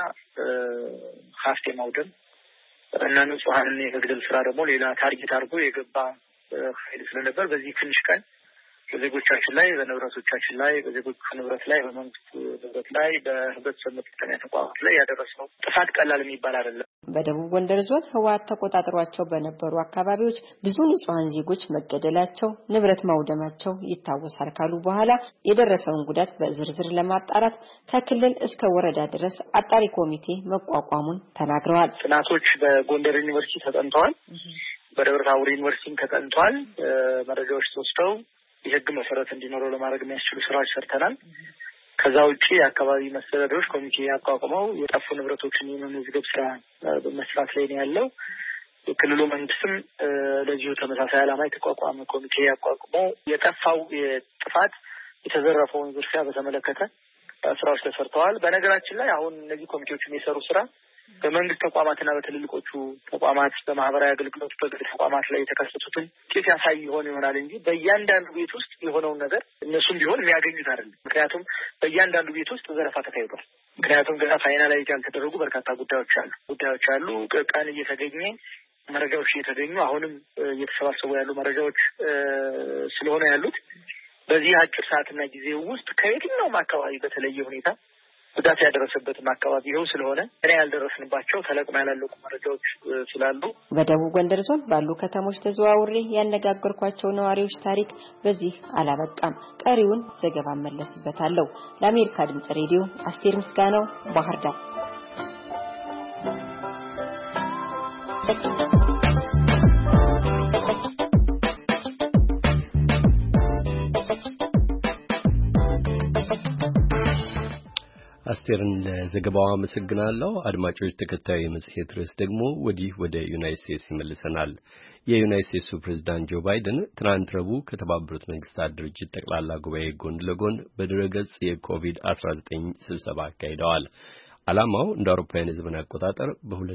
ሀብት የማውደም እና ንጹሃንን የመግደል ስራ ደግሞ ሌላ ታርጌት አድርጎ የገባ ኃይል ስለነበር በዚህ ትንሽ ቀን በዜጎቻችን ላይ በንብረቶቻችን ላይ በዜጎቹ ንብረት ላይ በመንግስት ንብረት ላይ በህብረተሰብ መጠቀሚያ ተቋማት ላይ ያደረሰው ጥፋት ቀላል የሚባል አይደለም። በደቡብ ጎንደር ዞን ህወሓት ተቆጣጥሯቸው በነበሩ አካባቢዎች ብዙ ንጹሃን ዜጎች መገደላቸው ንብረት ማውደማቸው ይታወሳል ካሉ በኋላ የደረሰውን ጉዳት በዝርዝር ለማጣራት ከክልል እስከ ወረዳ ድረስ አጣሪ ኮሚቴ መቋቋሙን ተናግረዋል። ጥናቶች በጎንደር ዩኒቨርሲቲ ተጠንተዋል። በደብረ ታቦር ዩኒቨርሲቲም ተጠንተዋል። መረጃዎች ተወስደው የህግ መሰረት እንዲኖረው ለማድረግ የሚያስችሉ ስራዎች ሰርተናል። ከዛ ውጪ የአካባቢ መስተዳድሮች ኮሚቴ ያቋቁመው የጠፉ ንብረቶችን የመመዝገብ ስራ በመስራት ላይ ነው ያለው። የክልሉ መንግስትም ለዚሁ ተመሳሳይ ዓላማ የተቋቋመ ኮሚቴ ያቋቁመው የጠፋው የጥፋት የተዘረፈውን ዝርፊያ በተመለከተ ስራዎች ተሰርተዋል። በነገራችን ላይ አሁን እነዚህ ኮሚቴዎች የሚሰሩ ስራ በመንግስት ተቋማትና በትልልቆቹ ተቋማት በማህበራዊ አገልግሎት በግል ተቋማት ላይ የተከሰቱትን ውጤት ያሳይ ይሆናል እንጂ በእያንዳንዱ ቤት ውስጥ የሆነውን ነገር እነሱም ቢሆን የሚያገኙት አይደለም። ምክንያቱም በእያንዳንዱ ቤት ውስጥ ዘረፋ ተካሂዷል። ምክንያቱም ገና ፋይናላይዝ ያልተደረጉ በርካታ ጉዳዮች አሉ። ቀን እየተገኘ መረጃዎች እየተገኙ አሁንም እየተሰባሰቡ ያሉ መረጃዎች ስለሆነ ያሉት በዚህ አጭር ሰዓትና ጊዜ ውስጥ ከየትኛውም አካባቢ በተለየ ሁኔታ ጉዳት ያደረሰበትም አካባቢ ይኸው ስለሆነ እኔ ያልደረስንባቸው ተለቅማ ያላለቁ መረጃዎች ስላሉ በደቡብ ጎንደር ዞን ባሉ ከተሞች ተዘዋውሬ ያነጋገርኳቸው ነዋሪዎች ታሪክ በዚህ አላበቃም። ቀሪውን ዘገባ መለስበታለሁ። ለአሜሪካ ድምጽ ሬዲዮ አስቴር ምስጋናው ባህር ዳር። አስቴርን ለዘገባው አመሰግናለሁ። አድማጮች ተከታዩ የመጽሔት ርዕስ ደግሞ ወደ ዩናይትድ ስቴትስ ይመልሰናል። የዩናይትድ ስቴትሱ ፕሬዝዳንት ጆ ባይደን ትናንት ረቡዕ ከተባበሩት መንግስታት ድርጅት ጠቅላላ ጉባኤ ጎን ለጎን በድረገጽ የኮቪድ-19 ስብሰባ አካሂደዋል። ዓላማው እንደ አውሮፓውያን የዘመን አቆጣጠር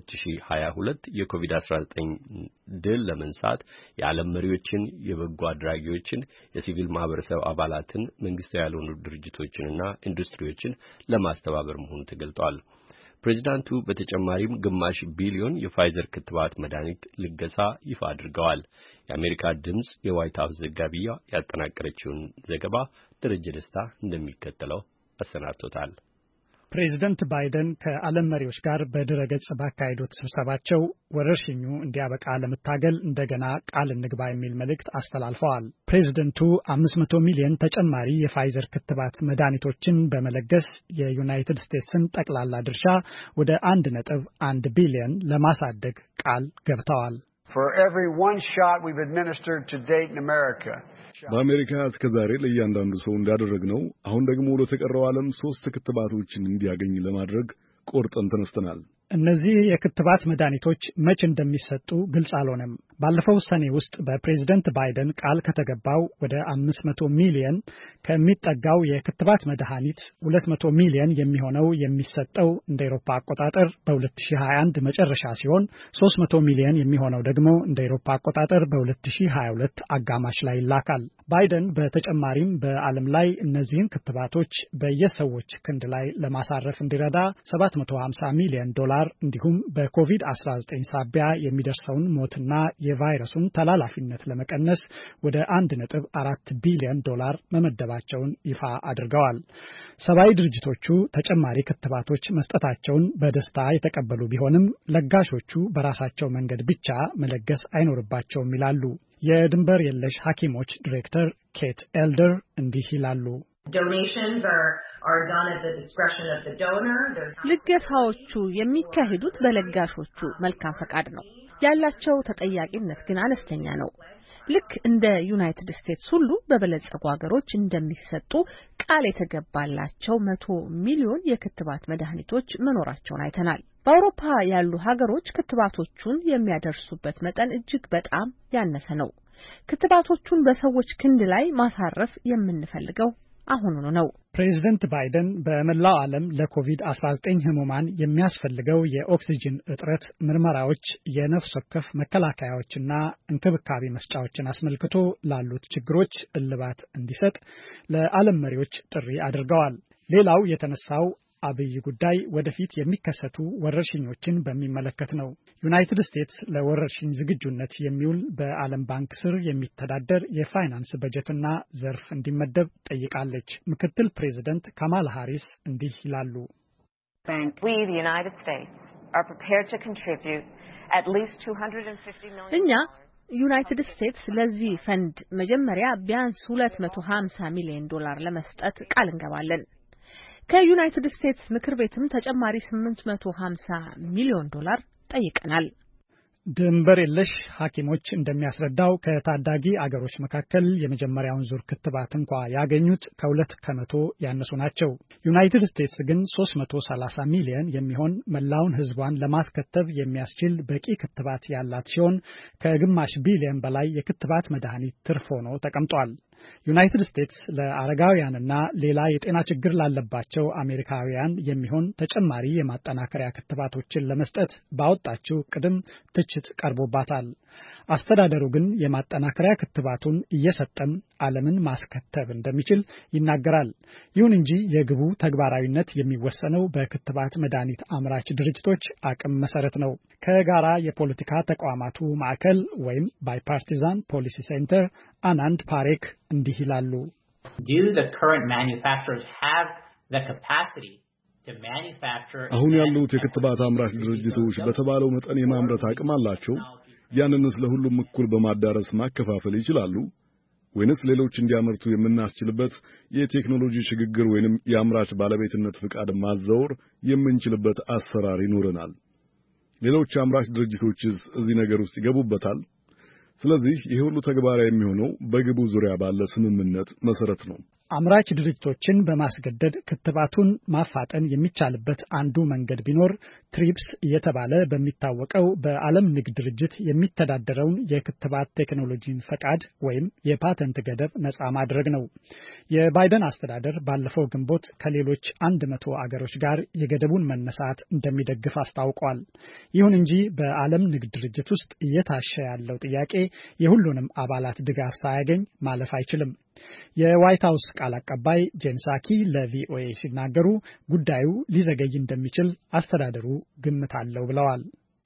በ2022 የኮቪድ-19 ድል ለመንሳት የዓለም መሪዎችን፣ የበጎ አድራጊዎችን፣ የሲቪል ማህበረሰብ አባላትን፣ መንግስታዊ ያልሆኑ ድርጅቶችንና ኢንዱስትሪዎችን ለማስተባበር መሆኑ ተገልጧል። ፕሬዚዳንቱ በተጨማሪም ግማሽ ቢሊዮን የፋይዘር ክትባት መድኃኒት ልገሳ ይፋ አድርገዋል። የአሜሪካ ድምጽ የዋይት ሀውስ ዘጋቢዋ ያጠናቀረችውን ዘገባ ደረጀ ደስታ እንደሚከተለው አሰናድቶታል። ፕሬዚደንት ባይደን ከዓለም መሪዎች ጋር በድረገጽ ባካሄዱት ስብሰባቸው ወረርሽኙ እንዲያበቃ ለመታገል እንደገና ቃል እንግባ የሚል መልእክት አስተላልፈዋል። ፕሬዚደንቱ 500 ሚሊዮን ተጨማሪ የፋይዘር ክትባት መድኃኒቶችን በመለገስ የዩናይትድ ስቴትስን ጠቅላላ ድርሻ ወደ 1.1 ቢሊዮን ለማሳደግ ቃል ገብተዋል። For every one shot we've administered to date in America, በአሜሪካ እስከዛሬ ለእያንዳንዱ ሰው እንዳደረግነው አሁን ደግሞ ለተቀረው ዓለም 3 ክትባቶችን እንዲያገኝ ለማድረግ ቆርጠን ተነስተናል። እነዚህ የክትባት መድኃኒቶች መቼ እንደሚሰጡ ግልጽ አልሆነም። ባለፈው ሰኔ ውስጥ በፕሬዝደንት ባይደን ቃል ከተገባው ወደ 500 ሚሊዮን ከሚጠጋው የክትባት መድኃኒት 200 ሚሊዮን የሚሆነው የሚሰጠው እንደ አውሮፓ አቆጣጠር በ2021 መጨረሻ ሲሆን 300 ሚሊዮን የሚሆነው ደግሞ እንደ አውሮፓ አቆጣጠር በ2022 አጋማሽ ላይ ይላካል። ባይደን በተጨማሪም በዓለም ላይ እነዚህን ክትባቶች በየሰዎች ክንድ ላይ ለማሳረፍ እንዲረዳ $750 ሚሊዮን እንዲሁም በኮቪድ-19 ሳቢያ የሚደርሰውን ሞትና የቫይረሱን ተላላፊነት ለመቀነስ ወደ $1.4 ቢሊዮን መመደባቸውን ይፋ አድርገዋል። ሰብአዊ ድርጅቶቹ ተጨማሪ ክትባቶች መስጠታቸውን በደስታ የተቀበሉ ቢሆንም ለጋሾቹ በራሳቸው መንገድ ብቻ መለገስ አይኖርባቸውም ይላሉ። የድንበር የለሽ ሐኪሞች ዲሬክተር ኬት ኤልደር እንዲህ ይላሉ። ልገሳዎቹ የሚካሄዱት በለጋሾቹ መልካም ፈቃድ ነው። ያላቸው ተጠያቂነት ግን አነስተኛ ነው። ልክ እንደ ዩናይትድ ስቴትስ ሁሉ በበለጸጉ ሀገሮች እንደሚሰጡ ቃል የተገባላቸው 100 ሚሊዮን የክትባት መድኃኒቶች መኖራቸውን አይተናል። በአውሮፓ ያሉ ሀገሮች ክትባቶቹን የሚያደርሱበት መጠን እጅግ በጣም ያነሰ ነው። ክትባቶቹን በሰዎች ክንድ ላይ ማሳረፍ የምንፈልገው አሁኑኑ ነው። ፕሬዝዳንት ባይደን በመላው ዓለም ለኮቪድ-19 ህሙማን የሚያስፈልገው የኦክሲጅን እጥረት ምርመራዎች፣ የነፍስ ወከፍ መከላከያዎችና እንክብካቤ መስጫዎችን አስመልክቶ ላሉት ችግሮች እልባት እንዲሰጥ ለዓለም መሪዎች ጥሪ አድርገዋል። ሌላው የተነሳው አብይ ጉዳይ ወደፊት የሚከሰቱ ወረርሽኞችን በሚመለከት ነው። ዩናይትድ ስቴትስ ለወረርሽኝ ዝግጁነት የሚውል በዓለም ባንክ ስር የሚተዳደር የፋይናንስ በጀትና ዘርፍ እንዲመደብ ጠይቃለች። ምክትል ፕሬዚደንት ካማላ ሃሪስ እንዲህ ይላሉ። እኛ ዩናይትድ ስቴትስ ለዚህ ፈንድ መጀመሪያ ቢያንስ $250 ሚሊዮን ለመስጠት ቃል እንገባለን። ከዩናይትድ ስቴትስ ምክር ቤትም ተጨማሪ $850 ሚሊዮን ጠይቀናል። ድንበር የለሽ ሐኪሞች እንደሚያስረዳው ከታዳጊ አገሮች መካከል የመጀመሪያውን ዙር ክትባት እንኳ ያገኙት ከ2 ከመቶ ያነሱ ናቸው። ዩናይትድ ስቴትስ ግን 330 ሚሊዮን የሚሆን መላውን ሕዝቧን ለማስከተብ የሚያስችል በቂ ክትባት ያላት ሲሆን ከግማሽ ቢሊዮን በላይ የክትባት መድኃኒት ትርፍ ሆኖ ተቀምጧል። ዩናይትድ ስቴትስ ለአረጋውያንና ሌላ የጤና ችግር ላለባቸው አሜሪካውያን የሚሆን ተጨማሪ የማጠናከሪያ ክትባቶችን ለመስጠት ባወጣችው ቅድም ትችት ቀርቦባታል። አስተዳደሩ ግን የማጠናከሪያ ክትባቱን እየሰጠም ዓለምን ማስከተብ እንደሚችል ይናገራል። ይሁን እንጂ የግቡ ተግባራዊነት የሚወሰነው በክትባት መድኃኒት አምራች ድርጅቶች አቅም መሰረት ነው። ከጋራ የፖለቲካ ተቋማቱ ማዕከል ወይም ባይፓርቲዛን ፖሊሲ ሴንተር አናንድ ፓሬክ እንዲህ ይላሉ። Do the current manufacturers have the capacity to manufacture? አሁን ያሉት የክትባት አምራች ድርጅቶች በተባለው መጠን የማምረት አቅም አላቸው? ያንንስ ለሁሉም እኩል በማዳረስ ማከፋፈል ይችላሉ? ወይንስ ሌሎች እንዲያመርቱ የምናስችልበት የቴክኖሎጂ ሽግግር ወይንም የአምራች ባለቤትነት ፍቃድ ማዛወር የምንችልበት አሰራር ይኖረናል? ሌሎች አምራች ድርጅቶችስ እዚህ ነገር ውስጥ ይገቡበታል? ስለዚህ ይሄ ሁሉ ተግባራዊ የሚሆነው በግቡ ዙሪያ ባለ ስምምነት መሰረት ነው። አምራች ድርጅቶችን በማስገደድ ክትባቱን ማፋጠን የሚቻልበት አንዱ መንገድ ቢኖር ትሪፕስ እየተባለ በሚታወቀው በዓለም ንግድ ድርጅት የሚተዳደረውን የክትባት ቴክኖሎጂን ፈቃድ ወይም የፓተንት ገደብ ነፃ ማድረግ ነው። የባይደን አስተዳደር ባለፈው ግንቦት ከሌሎች 100 አገሮች ጋር የገደቡን መነሳት እንደሚደግፍ አስታውቋል። ይሁን እንጂ በዓለም ንግድ ድርጅት ውስጥ እየታሸ ያለው ጥያቄ የሁሉንም አባላት ድጋፍ ሳያገኝ ማለፍ አይችልም። የዋይት ሃውስ ቃል አቀባይ ጄን ሳኪ ለቪኦኤ ሲናገሩ ጉዳዩ ሊዘገይ እንደሚችል አስተዳደሩ ግምት አለው ብለዋል።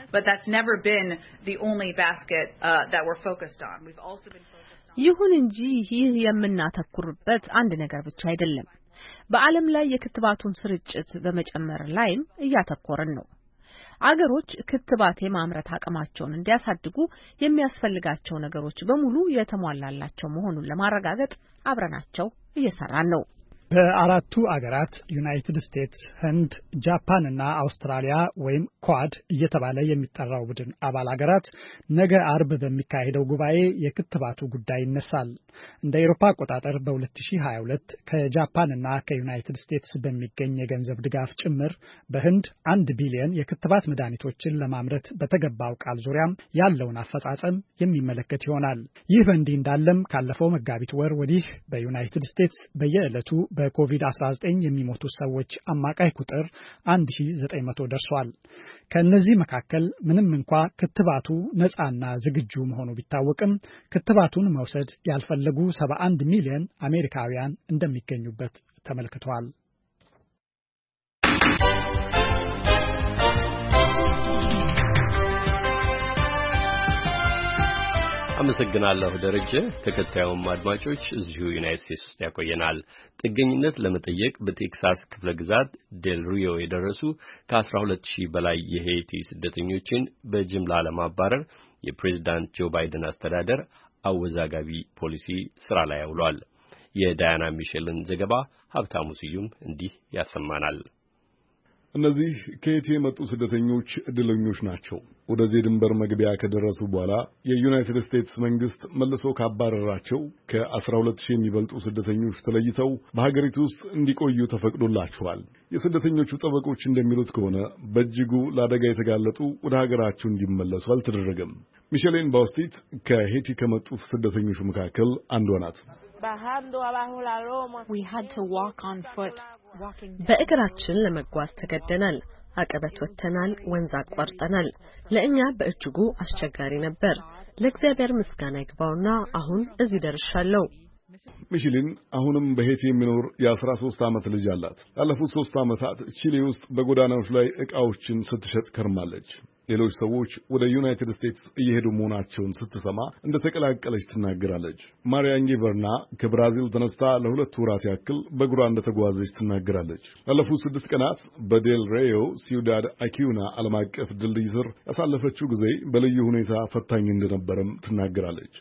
ይሁን እንጂ ይህ የምናተኩርበት አንድ ነገር ብቻ አይደለም። በዓለም ላይ የክትባቱን ስርጭት በመጨመር ላይም እያተኮርን ነው። አገሮች ክትባት የማምረት አቅማቸውን እንዲያሳድጉ የሚያስፈልጋቸው ነገሮች በሙሉ የተሟላላቸው መሆኑን ለማረጋገጥ አብረናቸው እየሰራን ነው። በአራቱ አገራት ዩናይትድ ስቴትስ፣ ህንድ፣ ጃፓን እና አውስትራሊያ ወይም ኳድ እየተባለ የሚጠራው ቡድን አባል አገራት ነገ አርብ በሚካሄደው ጉባኤ የክትባቱ ጉዳይ ይነሳል። እንደ አውሮፓ አቆጣጠር በ2022 ከጃፓን እና ከዩናይትድ ስቴትስ በሚገኝ የገንዘብ ድጋፍ ጭምር በህንድ 1 ቢሊዮን የክትባት መድኃኒቶችን ለማምረት በተገባው ቃል ዙሪያም ያለውን አፈጻጸም የሚመለከት ይሆናል። ይህ በእንዲህ እንዳለም ካለፈው መጋቢት ወር ወዲህ በዩናይትድ ስቴትስ በየዕለቱ በኮቪድ-19 የሚሞቱ ሰዎች አማካይ ቁጥር 1900 ደርሷል። ከነዚህ መካከል ምንም እንኳ ክትባቱ ነፃና ዝግጁ መሆኑ ቢታወቅም ክትባቱን መውሰድ ያልፈለጉ 71 ሚሊዮን አሜሪካውያን እንደሚገኙበት ተመልክቷል። አመሰግናለሁ ደረጀ። ተከታዩም አድማጮች እዚሁ ዩናይትድ ስቴትስ ውስጥ ያቆየናል። ጥገኝነት ለመጠየቅ በቴክሳስ ክፍለ ግዛት ዴል ሪዮ የደረሱ ከ12000 በላይ የሄይቲ ስደተኞችን በጅምላ ለማባረር የፕሬዝዳንት ጆ ባይደን አስተዳደር አወዛጋቢ ፖሊሲ ስራ ላይ አውሏል። የዳያና ሚሼልን ዘገባ ሀብታሙ ስዩም እንዲህ ያሰማናል። እነዚህ ከሄይቲ የመጡ ስደተኞች እድለኞች ናቸው። ወደዚህ ድንበር መግቢያ ከደረሱ በኋላ የዩናይትድ ስቴትስ መንግስት መልሶ ካባረራቸው ከ12000 የሚበልጡ ስደተኞች ተለይተው በሀገሪቱ ውስጥ እንዲቆዩ ተፈቅዶላቸዋል። የስደተኞቹ ጠበቆች እንደሚሉት ከሆነ በእጅጉ ለአደጋ የተጋለጡ ወደ ሀገራቸው እንዲመለሱ አልተደረገም። ሚሼሌን ባውስቲት ከሄይቲ ከመጡት ስደተኞች መካከል አንዷ ናት። በእግራችን ለመጓዝ ተገደናል። አቀበት ወጥተናል፣ ወንዝ አቋርጠናል። ለእኛ በእጅጉ አስቸጋሪ ነበር። ለእግዚአብሔር ምስጋና ይግባውና አሁን እዚህ ደርሻለሁ። ሚሼሊን አሁንም በሄይቲ የሚኖር የ13 ዓመት ልጅ አላት። ላለፉት 3 ዓመታት ቺሊ ውስጥ በጎዳናዎች ላይ ዕቃዎችን ስትሸጥ ከርማለች። ሌሎች ሰዎች ወደ ዩናይትድ ስቴትስ እየሄዱ መሆናቸውን ስትሰማ እንደተቀላቀለች ትናገራለች። ማሪያንጌ ቨርና ከብራዚል ተነስታ ለ2 ወራት ያክል በእግሯ እንደተጓዘች ትናገራለች። ላለፉት 6 ቀናት በዴል ሬዮ ሲዩዳድ አኪዩና ዓለም አቀፍ ድልድይ ስር ያሳለፈችው ጊዜ በልዩ ሁኔታ ፈታኝ እንደነበረም ትናገራለች።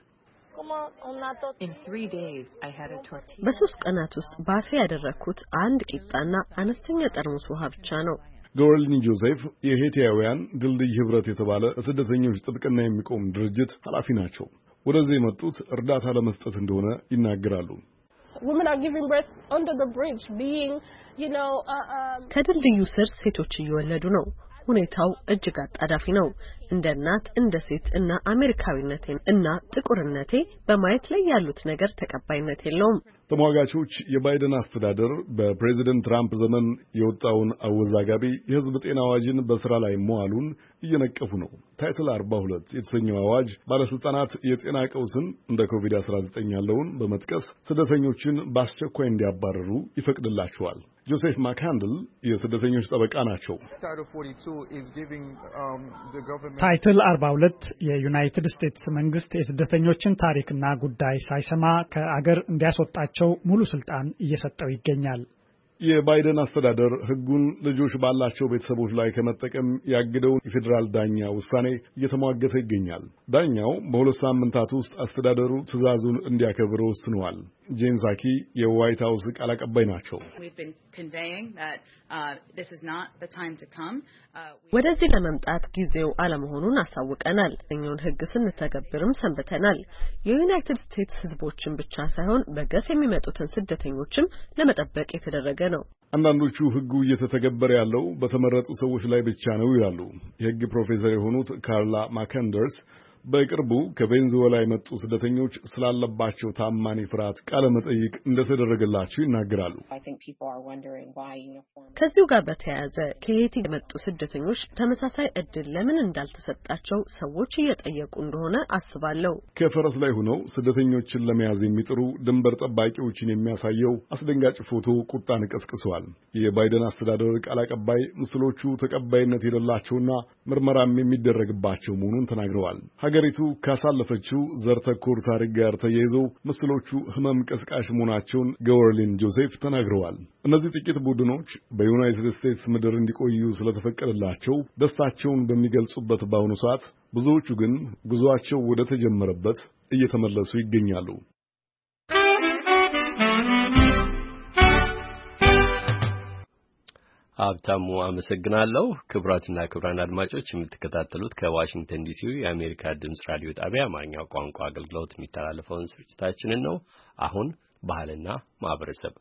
በ3 ቀናት ውስጥ ባፌ ያደረኩት አንድ ቂጣና አነስተኛ ጠርሙስ ውሃ ብቻ ነው። ጎርሊኒ ጆሴፍ የሄቲያውያን ድልድይ ህብረት የተባለ ለስደተኞች ጥብቅና የሚቆም ድርጅት ኃላፊ ናቸው። ወደዚህ የመጡት እርዳታ ለመስጠት እንደሆነ ይናገራሉ። ከድልድዩ ስር ሴቶች እየወለዱ ነው። ሁኔታው እጅግ አጣዳፊ ነው። እንደ እናት፣ እንደ ሴት እና አሜሪካዊነቴ እና ጥቁርነቴ በማየት ላይ ያሉት ነገር ተቀባይነት የለውም። ተሟጋቾች የባይደን አስተዳደር በፕሬዚደንት ትራምፕ ዘመን የወጣውን አወዛጋቢ የህዝብ ጤና አዋጅን በስራ ላይ መዋሉን እየነቀፉ ነው። ታይትል 42 የተሰኘው አዋጅ ባለስልጣናት የጤና ቀውስን እንደ ኮቪድ-19 ያለውን በመጥቀስ ስደተኞችን በአስቸኳይ እንዲያባረሩ ይፈቅድላቸዋል። ጆሴፍ ማካንድል የስደተኞች ጠበቃ ናቸው። ታይትል 42 የዩናይትድ ስቴትስ መንግስት የስደተኞችን ታሪክና ጉዳይ ሳይሰማ ከአገር እንዲያስወጣቸው ሙሉ ስልጣን እየሰጠው ይገኛል። የባይደን አስተዳደር ሕጉን ልጆች ባላቸው ቤተሰቦች ላይ ከመጠቀም ያገደውን የፌዴራል ዳኛ ውሳኔ እየተሟገተ ይገኛል። ዳኛው በሁለት ሳምንታት ውስጥ አስተዳደሩ ትዕዛዙን እንዲያከብር ወስነዋል። ጄን ሳኪ የዋይት ሃውስ ቃል አቀባይ ናቸው። ወደዚህ ለመምጣት ጊዜው አለመሆኑን አሳውቀናል። እኛውን ሕግ ስንተገብርም ሰንብተናል። የዩናይትድ ስቴትስ ሕዝቦችን ብቻ ሳይሆን በገፍ የሚመጡትን ስደተኞችም ለመጠበቅ የተደረገ ነው። አንዳንዶቹ ሕጉ እየተተገበረ ያለው በተመረጡ ሰዎች ላይ ብቻ ነው ይላሉ። የሕግ ፕሮፌሰር የሆኑት ካርላ ማከንደርስ በቅርቡ ከቬንዙዌላ የመጡ ስደተኞች ስላለባቸው ታማኝ ፍርሃት ቃለ መጠይቅ እንደተደረገላቸው ይናገራሉ። ከዚሁ ጋር በተያያዘ ከሄይቲ የመጡ ስደተኞች ተመሳሳይ እድል ለምን እንዳልተሰጣቸው ሰዎች እየጠየቁ እንደሆነ አስባለሁ። ከፈረስ ላይ ሆነው ስደተኞችን ለመያዝ የሚጥሩ ድንበር ጠባቂዎችን የሚያሳየው አስደንጋጭ ፎቶ ቁጣን ቀስቅሰዋል። የባይደን አስተዳደር ቃል አቀባይ ምስሎቹ ተቀባይነት የሌላቸውና ምርመራም የሚደረግባቸው መሆኑን ተናግረዋል። ሀገሪቱ ካሳለፈችው ዘር ተኮር ታሪክ ጋር ተያይዘው ምስሎቹ ህመም ቀስቃሽ መሆናቸውን ገወርሊን ጆሴፍ ተናግረዋል። እነዚህ ጥቂት ቡድኖች በዩናይትድ ስቴትስ ምድር እንዲቆዩ ስለተፈቀደላቸው ደስታቸውን በሚገልጹበት በአሁኑ ሰዓት ብዙዎቹ ግን ጉዞአቸው ወደ ተጀመረበት እየተመለሱ ይገኛሉ። ሀብታሙ አመሰግናለሁ። ክቡራትና ክቡራን አድማጮች የምትከታተሉት ከዋሽንግተን ዲሲ የአሜሪካ ድምጽ ራዲዮ ጣቢያ አማርኛው ቋንቋ አገልግሎት የሚተላለፈውን ስርጭታችንን ነው። አሁን ባህልና ማህበረሰብ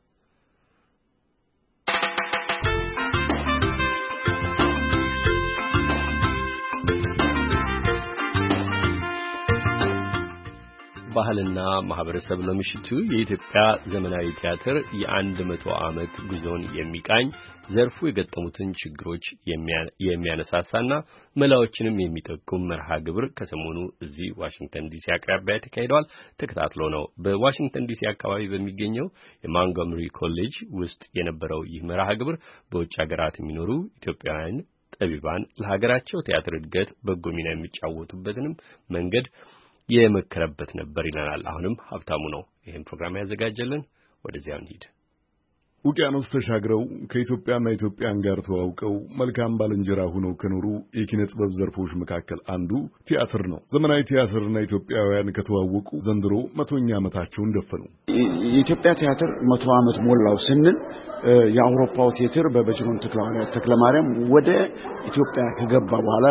ባህልና ማህበረሰብ ለምሽቱ የኢትዮጵያ ዘመናዊ ቲያትር የ100 ዓመት ጉዞን የሚቃኝ ዘርፉ የገጠሙትን ችግሮች የሚያነሳሳና መላዎችንም የሚጠቁም መርሃ ግብር ከሰሞኑ እዚህ ዋሽንግተን ዲሲ አቅራቢያ ተካሂዷል። ተከታትሎ ነው በዋሽንግተን ዲሲ አካባቢ በሚገኘው የማንጎመሪ ኮሌጅ ውስጥ የነበረው ይህ መርሃ ግብር በውጭ ሀገራት የሚኖሩ ኢትዮጵያውያን ጠቢባን ለሀገራቸው ቲያትር እድገት በጎ ሚና የሚጫወቱበትንም መንገድ የመከረበት ነበር ይለናል። አሁንም ሀብታሙ ነው ይሄን ፕሮግራም ያዘጋጀልን። ወደዚያው እንሂድ። ውቅያኖስ ተሻግረው ከኢትዮጵያና ኢትዮጵያን ጋር ተዋውቀው መልካም ባልንጀራ ሆነው ከኖሩ የኪነ ጥበብ ዘርፎች መካከል አንዱ ቲያትር ነው። ዘመናዊ ቲያትርና ኢትዮጵያውያን ከተዋወቁ ዘንድሮ 100ኛ ዓመታቸውን ደፈኑ። የኢትዮጵያ ቲያትር 100 ዓመት ሞላው ስንል የአውሮፓው ቲያትር በበጅሮን ተክለማርያም ወደ ኢትዮጵያ ከገባ በኋላ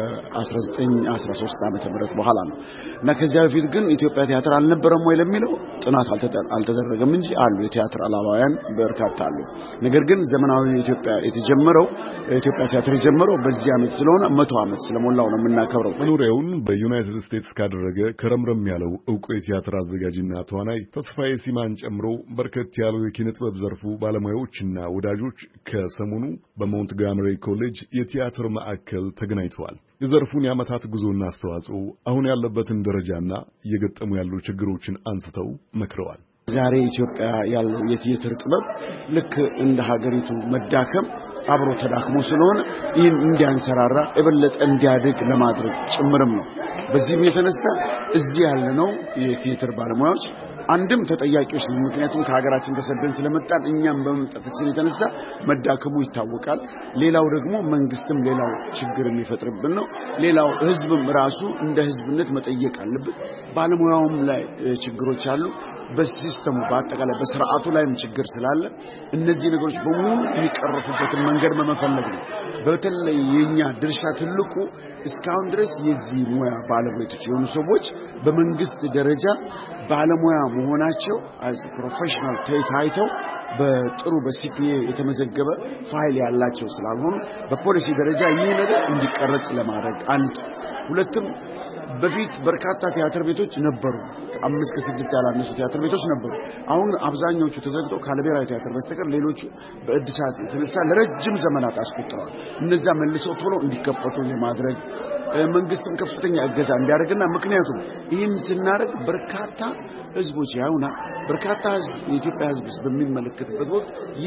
ከ1913 ዓመተ ምህረት በኋላ ነው እና ከዚያ በፊት ግን ኢትዮጵያ ቲያትር አልነበረም ወይ ለሚለው ጥናት አልተደረገም እንጂ አሉ የቲያትር አላባውያን በርካታ አሉ። ነገር ግን ዘመናዊ ኢትዮጵያ የተጀመረው ኢትዮጵያ ቲያትር የጀመረው በዚህ ዓመት ስለሆነ 100 ዓመት ስለሞላው ነው የምናከብረው። መኖሪያውን በዩናይትድ ስቴትስ ካደረገ ከረምረም ያለው ዕውቁ የቲያትር አዘጋጅና ተዋናይ ተስፋዬ ሲማን ጨምሮ በርከት ያሉ የኪነ ጥበብ ዘርፉ ባለሙያዎችና ወዳጆች ከሰሞኑ በሞንትጎመሪ ኮሌጅ የቲያትር ማዕከል ተገናኝተዋል። የዘርፉን የዓመታት ጉዞና አስተዋጽኦ፣ አሁን ያለበትን ደረጃና እየገጠሙ ያሉ ችግሮችን አንስተው መክረዋል። ዛሬ ኢትዮጵያ ያለው የቲያትር ጥበብ ልክ እንደ ሀገሪቱ መዳከም አብሮ ተዳክሞ ስለሆነ ይህን እንዲያንሰራራ የበለጠ እንዲያድግ ለማድረግ ጭምርም ነው። በዚህም የተነሳ እዚህ ያለነው የቲያትር ባለሙያዎች አንድም ተጠያቂዎች ምክንያቱም ከሀገራችን ተሰደን ስለመጣን እኛም በመምጣታችን የተነሳ መዳከሙ ይታወቃል። ሌላው ደግሞ መንግስትም ሌላው ችግር የሚፈጥርብን ነው። ሌላው ህዝብም ራሱ እንደ ህዝብነት መጠየቅ አለበት። ባለሙያውም ላይ ችግሮች አሉ። በሲስተሙ በአጠቃላይ በስርዓቱ ላይም ችግር ስላለ እነዚህ ነገሮች በሙሉ የሚቀርፉበትን መንገድ በመፈለግ ነው። በተለይ የኛ ድርሻ ትልቁ እስካሁን ድረስ የዚህ ሙያ ባለቤቶች የሆኑ ሰዎች በመንግስት ደረጃ ባለሙያ መሆናቸው as professional ታይተው በጥሩ በሲፒኤ የተመዘገበ ፋይል ያላቸው ስላልሆኑ በፖሊሲ ደረጃ ይህ ነገር እንዲቀረጽ ለማድረግ አንድ ሁለቱም በፊት በርካታ ቲያትር ቤቶች ነበሩ 5 ከ6 ያላነሱ ቲያትር ቤቶች ነበሩ አሁን አብዛኞቹ ተዘግተው ካለብሔራዊ ቲያትር በስተቀር ሌሎቹ በእድሳት የተነሳ ለረጅም ዘመናት አስቆጥረዋል እነዛ መልሰው ቶሎ እንዲከፈቱ የማድረግ መንግስትም ከፍተኛ እገዛ እንዲያደርግና ምክንያቱም ይህን ስናደርግ በርካታ ህዝቦች ያውና በርካታ ህዝብ የኢትዮጵያ ህዝብ በሚመለከትበት ወቅት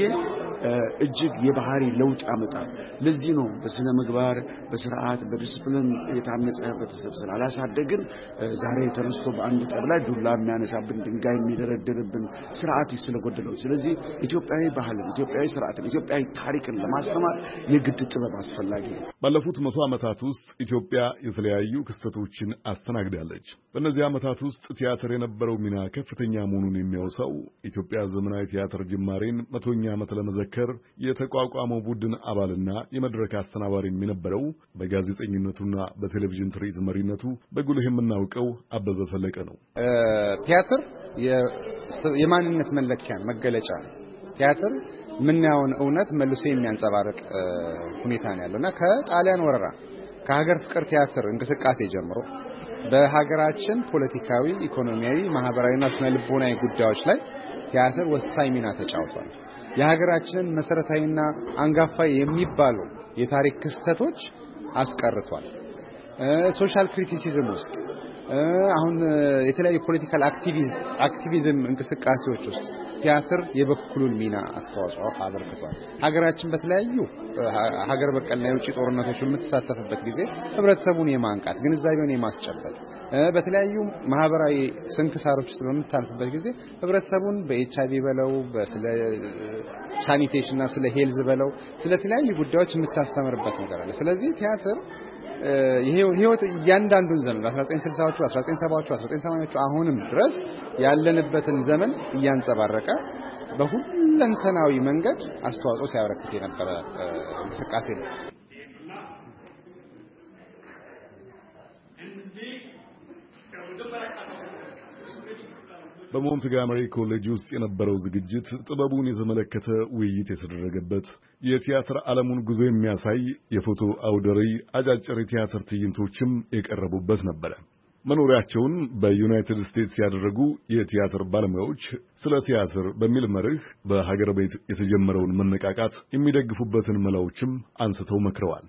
እጅግ የባህሪ ለውጥ ያመጣል ለዚህ ነው በስነ ምግባር በስርዓት በዲሲፕሊን የታነጸ ህብረተሰብ ስላላሳደግን ዛሬ ተነስቶ በአንድ ጠብ ላይ ዱላ የሚያነሳብን ድንጋይ የሚደረድርብን ስርዓት ስለጎደለው ስለዚህ ኢትዮጵያዊ ባህልን ኢትዮጵያዊ ስርዓትን ኢትዮጵያዊ ታሪክን ለማስተማር የግድ ጥበብ አስፈላጊ ነው ባለፉት 100 ዓመታት ውስጥ ኢትዮጵያ የተለያዩ ክስተቶችን አስተናግዳለች በእነዚህ ዓመታት ውስጥ ቲያትር የነበረው ሚና ከፍተኛ መሆኑን የሚያወሳው ኢትዮጵያ ዘመናዊ ቲያትር ጅማሬን 100ኛ ዓመት ለመዘከር የተቋቋመው ቡድን አባልና የመድረክ አስተናባሪ የነበረው በጋዜጠኝነቱና በቴሌቪዥን ትርኢት መሪነቱ በጉልህ የምናውቀው አበበ ፈለቀ ነው ቲያትር የማንነት መለኪያ መገለጫ ነው ቲያትር ምንያውን እውነት መልሶ የሚያንጸባርቅ ሁኔታ ነው ያለውና ከጣሊያን ወረራ ከሀገር ፍቅር ቲያትር እንቅስቃሴ ጀምሮ በሀገራችን ፖለቲካዊ ኢኮኖሚያዊ ማህበራዊና ስነ ልቦናዊ ጉዳዮች ላይ ቲያትር ወሳኝ ሚና ተጫውቷል የሀገራችንን መሰረታዊና አንጋፋ የሚባሉ የታሪክ ክስተቶች አስቀርቷል ሶሻል ክሪቲሲዝም ውስጥ አሁን የተለያዩ ፖለቲካል አክቲቪዝም እንቅስቃሴዎች ውስጥ ቲያትር የበኩሉን ሚና አስተዋጽኦ አበርክቷል ሀገራችን በተለያዩ ሀገር በቀልና የውጭ ጦርነቶች በምትሳተፍበት ጊዜ ህብረተሰቡን የማንቃት ግንዛቤውን የማስጨበጥ በተለያዩ ማህበራዊ ስንክሳሮች ውስጥ በምታልፍበት ጊዜ ህብረተሰቡን በኤችአይቪ በለው ስለ ሳኒቴሽንና ስለ ሄልዝ በለው ስለ ተለያዩ ጉዳዮች የምታስተምርበት ነገር አለ ስለዚህ ቲያትር ህይወት እያንዳንዱን ዘመን 1960ዎቹ 1970ዎቹ 1980ዎቹ አሁንም ድረስ ያለንበትን ዘመን እያንጸባረቀ በሁለንተናዊ መንገድ አስተዋጽኦ ሲያበረክት የነበረ እንቅስቃሴ ነው በሞንትጎመሪ ኮሌጅ ውስጥ የነበረው ዝግጅት ጥበቡን የተመለከተ ውይይት የተደረገበት የቲያትር ዓለሙን ጉዞ የሚያሳይ የፎቶ አውደ ርዕይ አጫጭር የቲያትር ትዕይንቶችም የቀረቡበት ነበር መኖሪያቸውን በዩናይትድ ስቴትስ ያደረጉ የቲያትር ባለሙያዎች ስለ ቲያትር በሚል መርህ በሀገር ቤት የተጀመረውን መነቃቃት የሚደግፉበትን መላዎችም አንስተው መክረዋል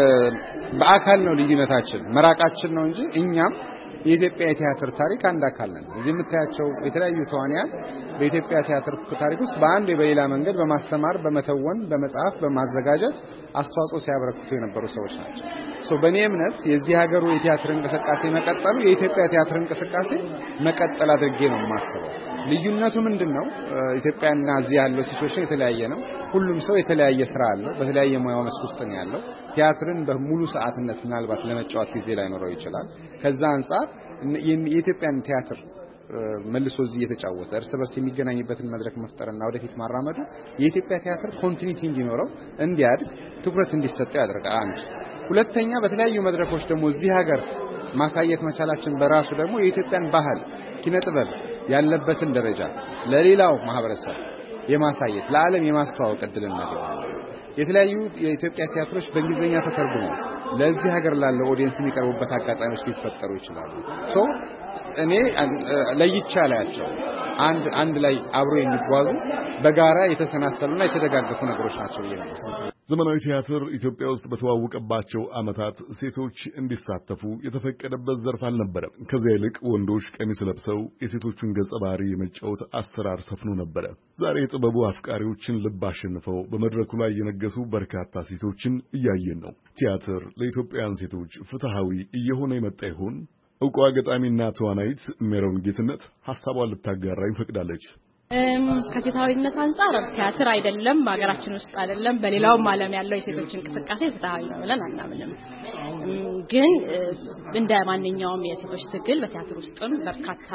በአካል ነው ልዩነታችን መራቃችን ነው እንጂ እኛም የኢትዮጵያ የቲያትር ታሪክ አንድ አካል ነው እዚህ የምታያቸው የተለያዩ ተዋንያን በኢትዮጵያ ቲያትር ታሪክ ውስጥ በአንድ በሌላ መንገድ በማስተማር በመተወን በመጽሐፍ በማዘጋጀት አስተዋጽኦ ሲያበረክቱ የነበሩ ሰዎች ናቸው በእኔ እምነት የዚህ ሀገሩ የቲያትር እንቅስቃሴ መቀጠሉ የኢትዮጵያ ቲያትር እንቅስቃሴ መቀጠል አድርጌ ነው የማስበው ልዩነቱ ምንድነው ኢትዮጵያና እዚህ ያለው ሲቹዌሽን የተለያየ ነው ሁሉም ሰው የተለያየ ስራ አለው በተለያየ ሙያው መስክ ውስጥ ነው ያለው ቲያትርን በሙሉ ሰዓትነት ምናልባት ለመጫወት ጊዜ ላይኖረው ይችላል ከዛ አንፃር የኢትዮጵያን ቲያትር መልሶ እዚህ የተጫወተ እርስ በርስ የሚገናኝበትን መድረክ መፍጠርና ወደፊት ማራመዱ የኢትዮጵያ ቲያትር ኮንቲኒቲ እንዲኖረው እንዲያድግ ትኩረት እንዲሰጠው ያደርጋል አንድ ሁለተኛ በተለያዩ መድረኮች ደግሞ እዚህ ሀገር ማሳየት መቻላችን በራሱ ደግሞ የኢትዮጵያን ባህል ኪነ ጥበብ ያለበትን ደረጃ ለሌላው ማህበረሰብ የማሳየት ለዓለም የማስተዋወቅ እድልን እናገኛለን የተለያዩ የኢትዮጵያ ቲያትሮች በእንግሊዝኛ ተተርጉመው ለዚህ ሀገር ላለው ኦዲየንስ የሚቀርቡበት አጋጣሚዎች ሊፈጠሩ ይችላሉ እኔ ለይቻላቸው አንድ ላይ አብሮ የሚጓዙ በጋራ የተሰናሰሉና የተደጋገፉ ነገሮች ናቸው ይላል ዘመናዊ ቲያትር ኢትዮጵያ ውስጥ በተዋወቀባቸው ዓመታት ሴቶች እንዲሳተፉ የተፈቀደበት ዘርፍ አልነበረም ከዚያ ይልቅ ወንዶች ቀሚስ ለብሰው የሴቶቹን ገጸ ባህሪ የመጫወት አሰራር ሰፍኖ ነበር ዛሬ የጥበቡ አፍቃሪዎችን ልብ አሸንፈው በመድረኩ ላይ የነገሱ በርካታ ሴቶችን እያየን ነው ቲያትር ለኢትዮጵያውያን ሴቶች ፍትሃዊ እየሆነ የመጣ ይሆን ዕውቋ ገጣሚና ተዋናይት ሜሮን ጌትነት ሐሳቧን ልታጋራ ይፈቅዳለች ከፍትሃዊነት አንፃር ቲያትር አይደለም በአገራችን ውስጥ አይደለም በሌላውም ዓለም ያለው የሴቶች እንቅስቃሴ ፍትሃዊ ነው ብለን አናምንም ግን እንደ ማንኛውም የሴቶች ትግል በቲያትር ውስጥም በርካታ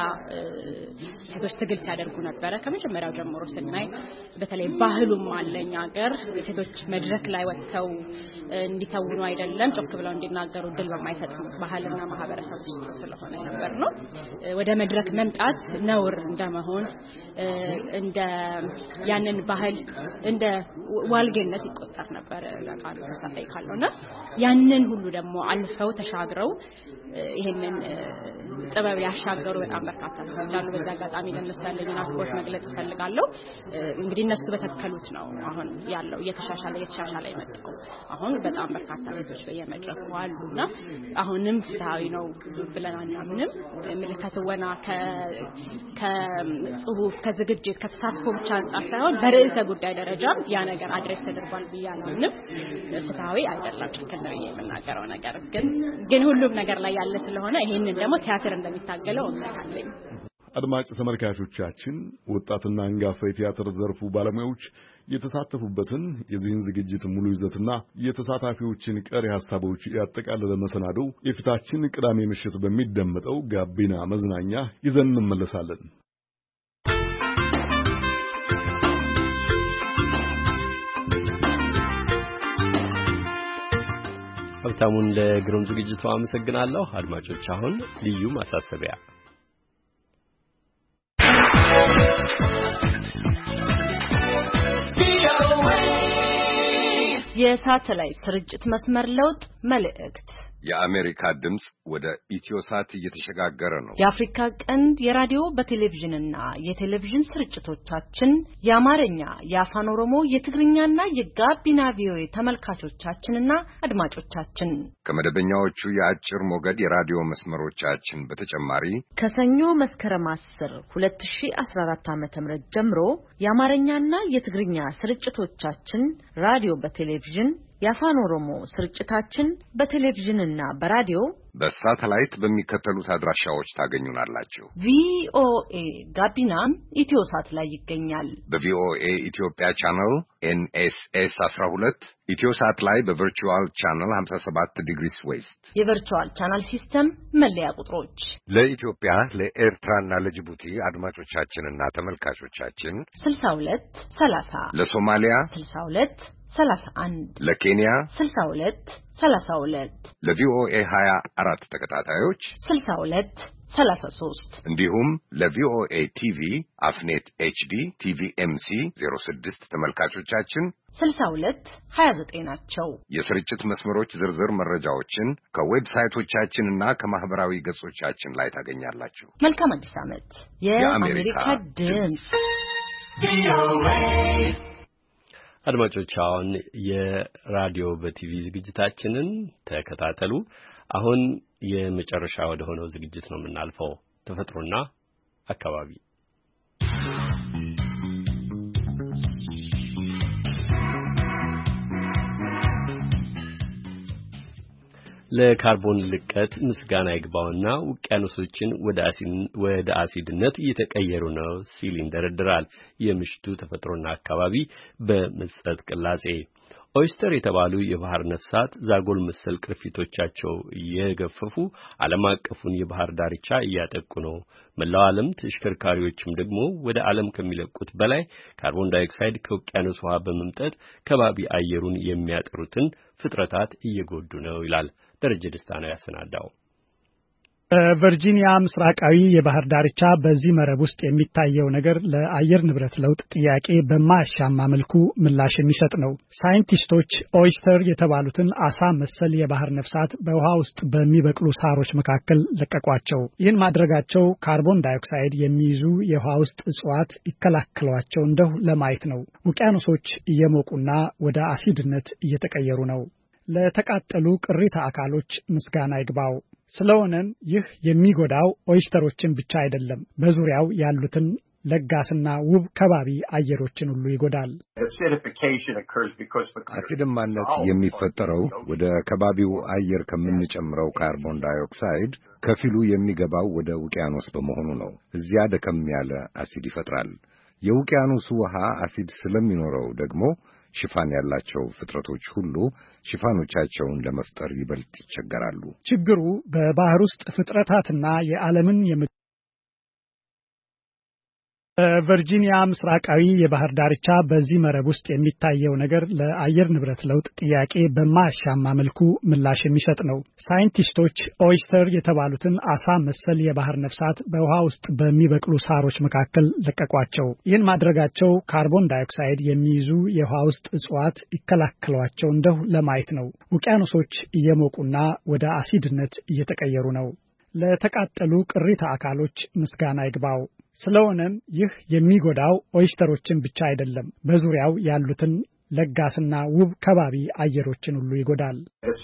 ሴቶች ትግል ሲያደርጉ ነበር ከመጀመሪያው ጀምሮ ስናይ በተለይ ባህሉም አለኛ ሀገር ሴቶች መድረክ ላይ ወጥተው እንዲተውኑ አይደለም ጮክ ብለው እንዲናገሩ ድል በማይሰጥ ባህልና ማህበረሰብ ውስጥ ስለሆነ ነበር ነው ወደ መድረክ መምጣት ነውር እንደመሆን እንደ ያንን ባህል እንደ ዋልጌነት ይቆጠር ነበር ለቃሉ ተሳፋይ ካልሆነ ያንን ሁሉ ደግሞ አልፈው ተሻግረው ይሄንን ጥበብ ያሻገሩ በጣም በርካታ ሰዎች አሉ። በዛ አጋጣሚ ለነሱ ያለኝን አክብሮት መግለጽ ፈልጋለሁ። እንግዲህ እነሱ በተከሉት ነው አሁን ያለው እየተሻሻለ የመጣው። አሁን በጣም በርካታ ሴቶች በየመድረኩ አሉና አሁንም ፍትሃዊ ነው ብለን አናምንም። ምልከትወና ከጽሁፍ ከዝግጅት ከተሳትፎ ብቻ አንፃር ሳይሆን በርዕሰ ጉዳይ ደረጃ ያ ነገር አድሬስ ተደርጓል ብያለሁንም ፍትሃዊ አይደለም ጭክል ነው የምናገረው ነገር ግን ሁሉም ነገር ላይ ያለ ስለሆነ ይሄንን ደግሞ ቲያትር እንደሚታገለው እንመካለኝ። አድማጭ ተመልካቾቻችን ወጣትና አንጋፋ የቲያትር ዘርፉ ባለሙያዎች የተሳተፉበትን የዚህን ዝግጅት ሙሉ ይዘትና የተሳታፊዎችን ቀሪ ሐሳቦች ያጠቃለለ መሰናዶ የፊታችን ቅዳሜ ምሽት በሚደመጠው ጋቢና መዝናኛ ይዘን እንመለሳለን። ሀብታሙን ለግሩም ዝግጅቱ አመሰግናለሁ። አድማጮች አሁን ልዩ ማሳሰቢያ የሳተላይት ስርጭት መስመር ለውጥ መልእክት የአሜሪካ ድምጽ ወደ ኢትዮሳት እየተሸጋገረ ነው። የአፍሪካ ቀንድ የራዲዮ በቴሌቪዥንና የቴሌቪዥን ስርጭቶቻችን የአማርኛ፣ የአፋን ኦሮሞ፣ የትግርኛና የጋቢና ቪኦኤ ተመልካቾቻችንና አድማጮቻችን ከመደበኛዎቹ የአጭር ሞገድ የራዲዮ መስመሮቻችን በተጨማሪ ከሰኞ መስከረም 10 2014 ዓ.ም ጀምሮ የአማርኛና የትግርኛ ስርጭቶቻችን ራዲዮ በቴሌቪዥን የአፋን ኦሮሞ ስርጭታችን በቴሌቪዥንና በራዲዮ በሳተላይት በሚከተሉት አድራሻዎች ታገኙናላችሁ። ቪኦኤ ጋቢና ኢትዮሳት ላይ ይገኛል። በቪኦኤ ኢትዮጵያ ቻናል NSS 12 ኢትዮሳት ላይ በቨርቹዋል ቻናል 57 ዲግሪስ ዌስት የቨርቹዋል ቻናል ሲስተም መለያ ቁጥሮች ለኢትዮጵያ ለኤርትራና ለጅቡቲ አድማጮቻችንና ተመልካቾቻችን 62 30 ለሶማሊያ 62 31 ለኬንያ 62 32 ለቪኦኤ 24 ተከታታዮች 62 33 እንዲሁም ለቪኦኤ ቲቪ አፍኔት HD TVMC 06 ተመልካቾቻችን 62 29 ናቸው። የስርጭት መስመሮች ዝርዝር መረጃዎችን ከዌብሳይቶቻችንና ከማህበራዊ ገጾቻችን ላይ ታገኛላችሁ። መልካም አዲስ ዓመት። የአሜሪካ ድምጽ አድማጮች አሁን የራዲዮ በቲቪ ዝግጅታችንን ተከታተሉ። አሁን የመጨረሻ ወደ ሆነው ዝግጅት ነው የምናልፈው፣ ተፈጥሮና አካባቢ። ለካርቦን ልቀት ምስጋና ይግባውና ውቅያኖሶችን ወደ አሲድነት እየተቀየሩ ነው ሲል ይንደረድራል የምሽቱ ተፈጥሮና አካባቢ በምጸት ቅላጼ። ኦይስተር የተባሉ የባህር ነፍሳት ዛጎል መሰል ቅርፊቶቻቸው እየገፈፉ ዓለም አቀፉን የባህር ዳርቻ እያጠቁ ነው። መላው ዓለም ተሽከርካሪዎችም ደግሞ ወደ ዓለም ከሚለቁት በላይ ካርቦን ዳይኦክሳይድ ከውቅያኖስ ውሃ በመምጠጥ ከባቢ አየሩን የሚያጠሩትን ፍጥረታት እየጎዱ ነው ይላል። ደረጀ ደስታ ነው ያሰናዳው። በቨርጂኒያ ምስራቃዊ የባህር ዳርቻ በዚህ መረብ ውስጥ የሚታየው ነገር ለአየር ንብረት ለውጥ ጥያቄ በማያሻማ መልኩ ምላሽ የሚሰጥ ነው። ሳይንቲስቶች ኦይስተር የተባሉትን አሳ መሰል የባህር ነፍሳት በውሃ ውስጥ በሚበቅሉ ሳሮች መካከል ለቀቋቸው። ይህን ማድረጋቸው ካርቦን ዳይኦክሳይድ የሚይዙ የውሃ ውስጥ እጽዋት ይከላከሏቸው እንደው ለማየት ነው። ውቅያኖሶች እየሞቁና ወደ አሲድነት እየተቀየሩ ነው። ለተቃጠሉ ቅሪተ አካሎች ምስጋና ይግባው። ስለሆነም ይህ የሚጎዳው ኦይስተሮችን ብቻ አይደለም፣ በዙሪያው ያሉትን ለጋስና ውብ ከባቢ አየሮችን ሁሉ ይጎዳል። አሲድማነት የሚፈጠረው ወደ ከባቢው አየር ከምንጨምረው ካርቦን ዳይኦክሳይድ ከፊሉ የሚገባው ወደ ውቅያኖስ በመሆኑ ነው። እዚያ ደከም ያለ አሲድ ይፈጥራል። የውቅያኖሱ ውሃ አሲድ ስለሚኖረው ደግሞ ሽፋን ያላቸው ፍጥረቶች ሁሉ ሽፋኖቻቸውን ለመፍጠር ይበልጥ ይቸገራሉ። ችግሩ በባህር ውስጥ ፍጥረታትና የዓለምን በቨርጂኒያ ምስራቃዊ የባህር ዳርቻ በዚህ መረብ ውስጥ የሚታየው ነገር ለአየር ንብረት ለውጥ ጥያቄ በማያሻማ መልኩ ምላሽ የሚሰጥ ነው። ሳይንቲስቶች ኦይስተር የተባሉትን አሳ መሰል የባህር ነፍሳት በውሃ ውስጥ በሚበቅሉ ሳሮች መካከል ለቀቋቸው። ይህን ማድረጋቸው ካርቦን ዳይኦክሳይድ የሚይዙ የውሃ ውስጥ እጽዋት ይከላከሏቸው እንደው ለማየት ነው። ውቅያኖሶች እየሞቁና ወደ አሲድነት እየተቀየሩ ነው። ለተቃጠሉ ቅሪተ አካሎች ምስጋና ይግባው። ስለሆነም ይህ የሚጎዳው ኦይስተሮችን ብቻ አይደለም፣ በዙሪያው ያሉትን ለጋስና ውብ ከባቢ አየሮችን ሁሉ ይጎዳል።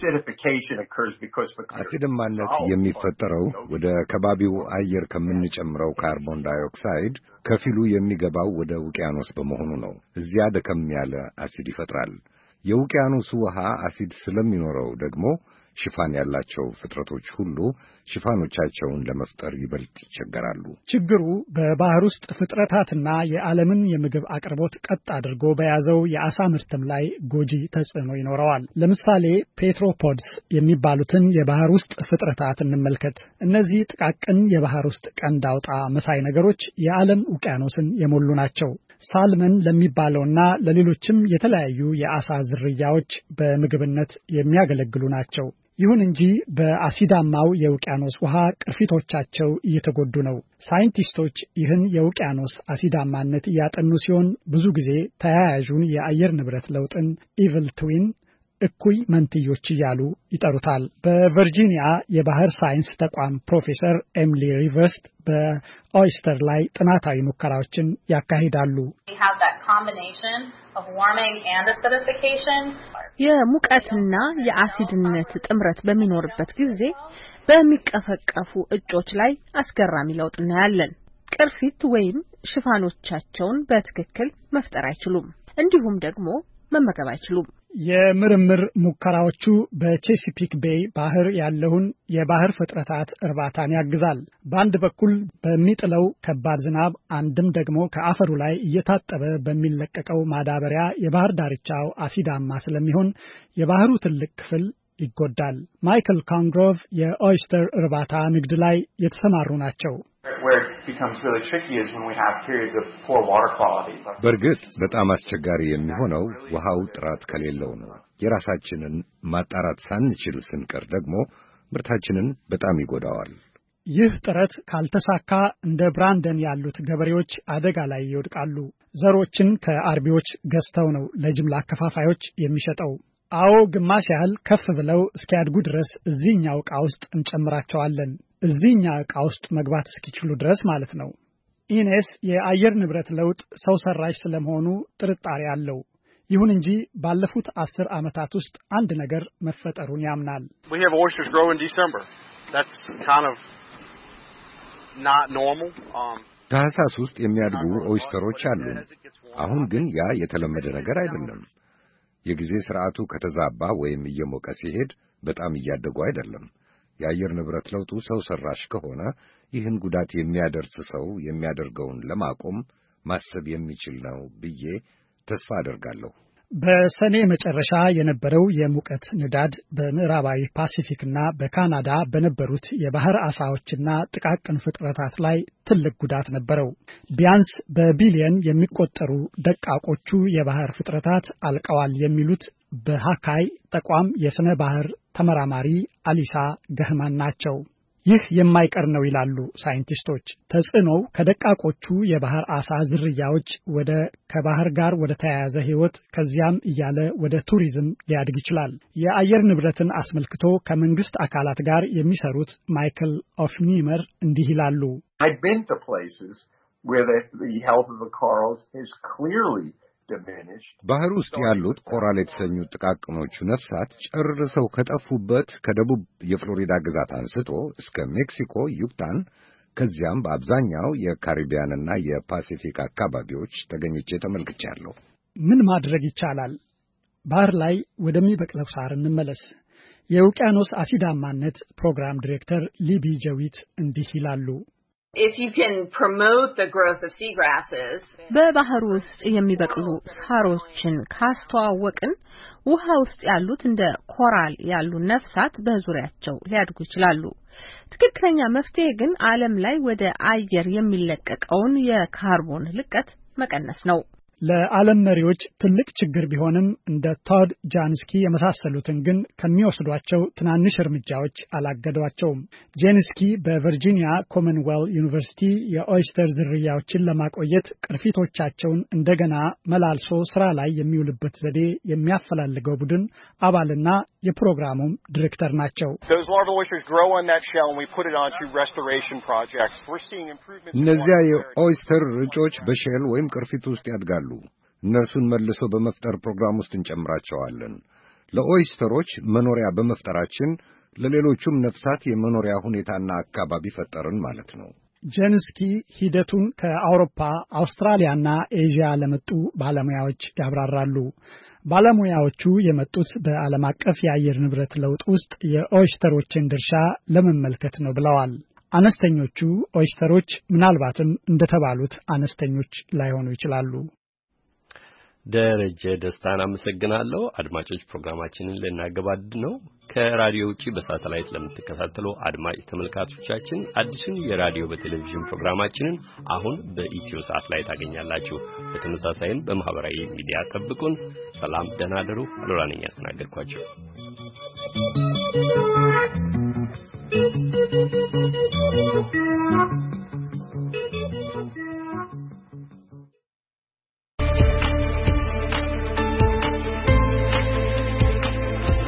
አሲድማነት የሚፈጠረው ወደ ከባቢው አየር ከምንጨምረው ካርቦን ዳይኦክሳይድ ከፊሉ የሚገባው ወደ ውቅያኖስ በመሆኑ ነው። እዚያ ደከም ያለ አሲድ ይፈጥራል። የውቅያኖሱ ውሃ አሲድ ስለሚኖረው ደግሞ ሽፋን ያላቸው ፍጥረቶች ሁሉ ሽፋኖቻቸውን ለመፍጠር ይበልጥ ይቸገራሉ። ችግሩ በባህር ውስጥ ፍጥረታትና የዓለምን የምግብ አቅርቦት ቀጥ አድርጎ በያዘው የአሳ ምርትም ላይ ጎጂ ተጽዕኖ ይኖረዋል። ለምሳሌ ፔትሮፖድስ የሚባሉትን የባህር ውስጥ ፍጥረታት እንመልከት። እነዚህ ጥቃቅን የባህር ውስጥ ቀንድ አውጣ መሳይ ነገሮች የዓለም ውቅያኖስን የሞሉ ናቸው። ሳልመን ለሚባለውና ለሌሎችም የተለያዩ የአሳ ዝርያዎች በምግብነት የሚያገለግሉ ናቸው። ይሁን እንጂ በአሲዳማው የውቅያኖስ ውሃ ቅርፊቶቻቸው እየተጎዱ ነው። ሳይንቲስቶች ይህን የውቅያኖስ አሲዳማነት እያጠኑ ሲሆን ብዙ ጊዜ ተያያዡን የአየር ንብረት ለውጥን ኢቭል ትዊን እኩይ መንትዮች እያሉ ይጠሩታል። በቨርጂኒያ የባህር ሳይንስ ተቋም ፕሮፌሰር ኤሚሊ ሪቨርስት በኦይስተር ላይ ጥናታዊ ሙከራዎችን ያካሂዳሉ። የሙቀትና የአሲድነት ጥምረት በሚኖርበት ጊዜ በሚቀፈቀፉ እጮች ላይ አስገራሚ ለውጥ እናያለን። ቅርፊት ወይም ሽፋኖቻቸውን በትክክል መፍጠር አይችሉም፣ እንዲሁም ደግሞ መመገብ አይችሉም። የምርምር ሙከራዎቹ በቼሲፒክ ቤይ ባህር ያለውን የባህር ፍጥረታት እርባታን ያግዛል። በአንድ በኩል በሚጥለው ከባድ ዝናብ፣ አንድም ደግሞ ከአፈሩ ላይ እየታጠበ በሚለቀቀው ማዳበሪያ የባህር ዳርቻው አሲዳማ ስለሚሆን የባህሩ ትልቅ ክፍል ይጎዳል። ማይክል ኮንግሮቭ የኦይስተር እርባታ ንግድ ላይ የተሰማሩ ናቸው። በእርግጥ በጣም አስቸጋሪ የሚሆነው ውሃው ጥራት ከሌለው ነው። የራሳችንን ማጣራት ሳንችል ስንቀር ደግሞ ምርታችንን በጣም ይጎዳዋል። ይህ ጥረት ካልተሳካ እንደ ብራንደን ያሉት ገበሬዎች አደጋ ላይ ይወድቃሉ። ዘሮችን ከአርቢዎች ገዝተው ነው ለጅምላ አከፋፋዮች የሚሸጠው። አዎ፣ ግማሽ ያህል ከፍ ብለው እስኪያድጉ ድረስ እዚህኛው ዕቃ ውስጥ እንጨምራቸዋለን። እዚህኛ ዕቃ ውስጥ መግባት እስኪችሉ ድረስ ማለት ነው። ኢኔስ የአየር ንብረት ለውጥ ሰው ሰራሽ ስለመሆኑ ጥርጣሬ አለው። ይሁን እንጂ ባለፉት 10 ዓመታት ውስጥ አንድ ነገር መፈጠሩን ያምናል። ታህሳስ ውስጥ የሚያድጉ ኦይስተሮች አሉ። አሁን ግን ያ የተለመደ ነገር አይደለም። የጊዜ ስርዓቱ ከተዛባ ወይም እየሞቀ ሲሄድ በጣም እያደጉ አይደለም። የአየር ንብረት ለውጡ ሰው ሰራሽ ከሆነ ይህን ጉዳት የሚያደርስ ሰው የሚያደርገውን ለማቆም ማሰብ የሚችል ነው ብዬ ተስፋ አደርጋለሁ። በሰኔ መጨረሻ የነበረው የሙቀት ንዳድ በምዕራባዊ ፓሲፊክና በካናዳ በነበሩት የባህር አሳዎችና ጥቃቅን ፍጥረታት ላይ ትልቅ ጉዳት ነበረው። ቢያንስ በቢሊየን የሚቆጠሩ ደቃቆቹ የባህር ፍጥረታት አልቀዋል የሚሉት በሃካይ ተቋም የስነ ባህር ተመራማሪ አሊሳ ገህማን ናቸው። ይህ የማይቀር ነው ይላሉ ሳይንቲስቶች። ተጽዕኖው ከደቃቆቹ የባህር አሳ ዝርያዎች ወደ ከባህር ጋር ወደ ተያያዘ ሕይወት ከዚያም እያለ ወደ ቱሪዝም ሊያድግ ይችላል። የአየር ንብረትን አስመልክቶ ከመንግስት አካላት ጋር የሚሰሩት ማይክል ኦፍኒመር እንዲህ ይላሉ። ባህር ውስጥ ያሉት ኮራል የተሰኙት ጥቃቅኖቹ ነፍሳት ጨርሰው ከጠፉበት ከደቡብ የፍሎሪዳ ግዛት አንስቶ እስከ ሜክሲኮ ዩክታን፣ ከዚያም በአብዛኛው የካሪቢያንና የፓሲፊክ አካባቢዎች ተገኝቼ ተመልክቻለሁ። ምን ማድረግ ይቻላል? ባህር ላይ ወደሚበቅለው ሳር እንመለስ። የውቅያኖስ አሲዳማነት ፕሮግራም ዲሬክተር ሊቢ ጀዊት እንዲህ ይላሉ። If you can promote the growth of seagrasses, በባህር ውስጥ የሚበቅሉ ሳሮችን ካስተዋወቅን ውሃ ውስጥ ያሉት እንደ ኮራል ያሉ ነፍሳት በዙሪያቸው ሊያድጉ ይችላሉ። ትክክለኛ መፍትሄ ግን ዓለም ላይ ወደ አየር የሚለቀቀውን የካርቦን ልቀት መቀነስ ነው። ለዓለም መሪዎች ትልቅ ችግር ቢሆንም እንደ ቶድ ጃንስኪ የመሳሰሉትን ግን ከሚወስዷቸው ትናንሽ እርምጃዎች አላገዷቸውም። ጃንስኪ በቨርጂኒያ ኮመንዌል ዩኒቨርሲቲ የኦይስተር ዝርያዎችን ለማቆየት ቅርፊቶቻቸውን እንደገና መላልሶ ስራ ላይ የሚውልበት ዘዴ የሚያፈላልገው ቡድን አባልና የፕሮግራሙም ዲሬክተር ናቸው። እነዚያ የኦይስተር ርጮች በሼል ወይም ቅርፊት ውስጥ ያድጋሉ። እነርሱን መልሶ በመፍጠር ፕሮግራም ውስጥ እንጨምራቸዋለን። ለኦይስተሮች መኖሪያ በመፍጠራችን ለሌሎቹም ነፍሳት የመኖሪያ ሁኔታና አካባቢ ፈጠርን ማለት ነው። ጃንስኪ ሂደቱን ከአውሮፓ፣ አውስትራሊያና ኤዥያ ለመጡ ባለሙያዎች ያብራራሉ። ባለሙያዎቹ የመጡት በዓለም አቀፍ የአየር ንብረት ለውጥ ውስጥ የኦይስተሮችን ድርሻ ለመመልከት ነው ብለዋል። አነስተኞቹ ኦይስተሮች ምናልባትም እንደተባሉት አነስተኞች ላይሆኑ ይችላሉ። ደረጀ ደስታን አመሰግናለሁ። አድማጮች ፕሮግራማችንን ልናገባድድ ነው። ከራዲዮ ውጪ በሳተላይት ለምትከታተሉ አድማጭ ተመልካቾቻችን አዲሱን የራዲዮ በቴሌቪዥን ፕሮግራማችንን አሁን በኢትዮ ሳት ላይ ታገኛላችሁ። በተመሳሳይም በማህበራዊ ሚዲያ ጠብቁን። ሰላም፣ ደህና ደሩ። አሉላ ነኝ ያስተናገድኳችሁ።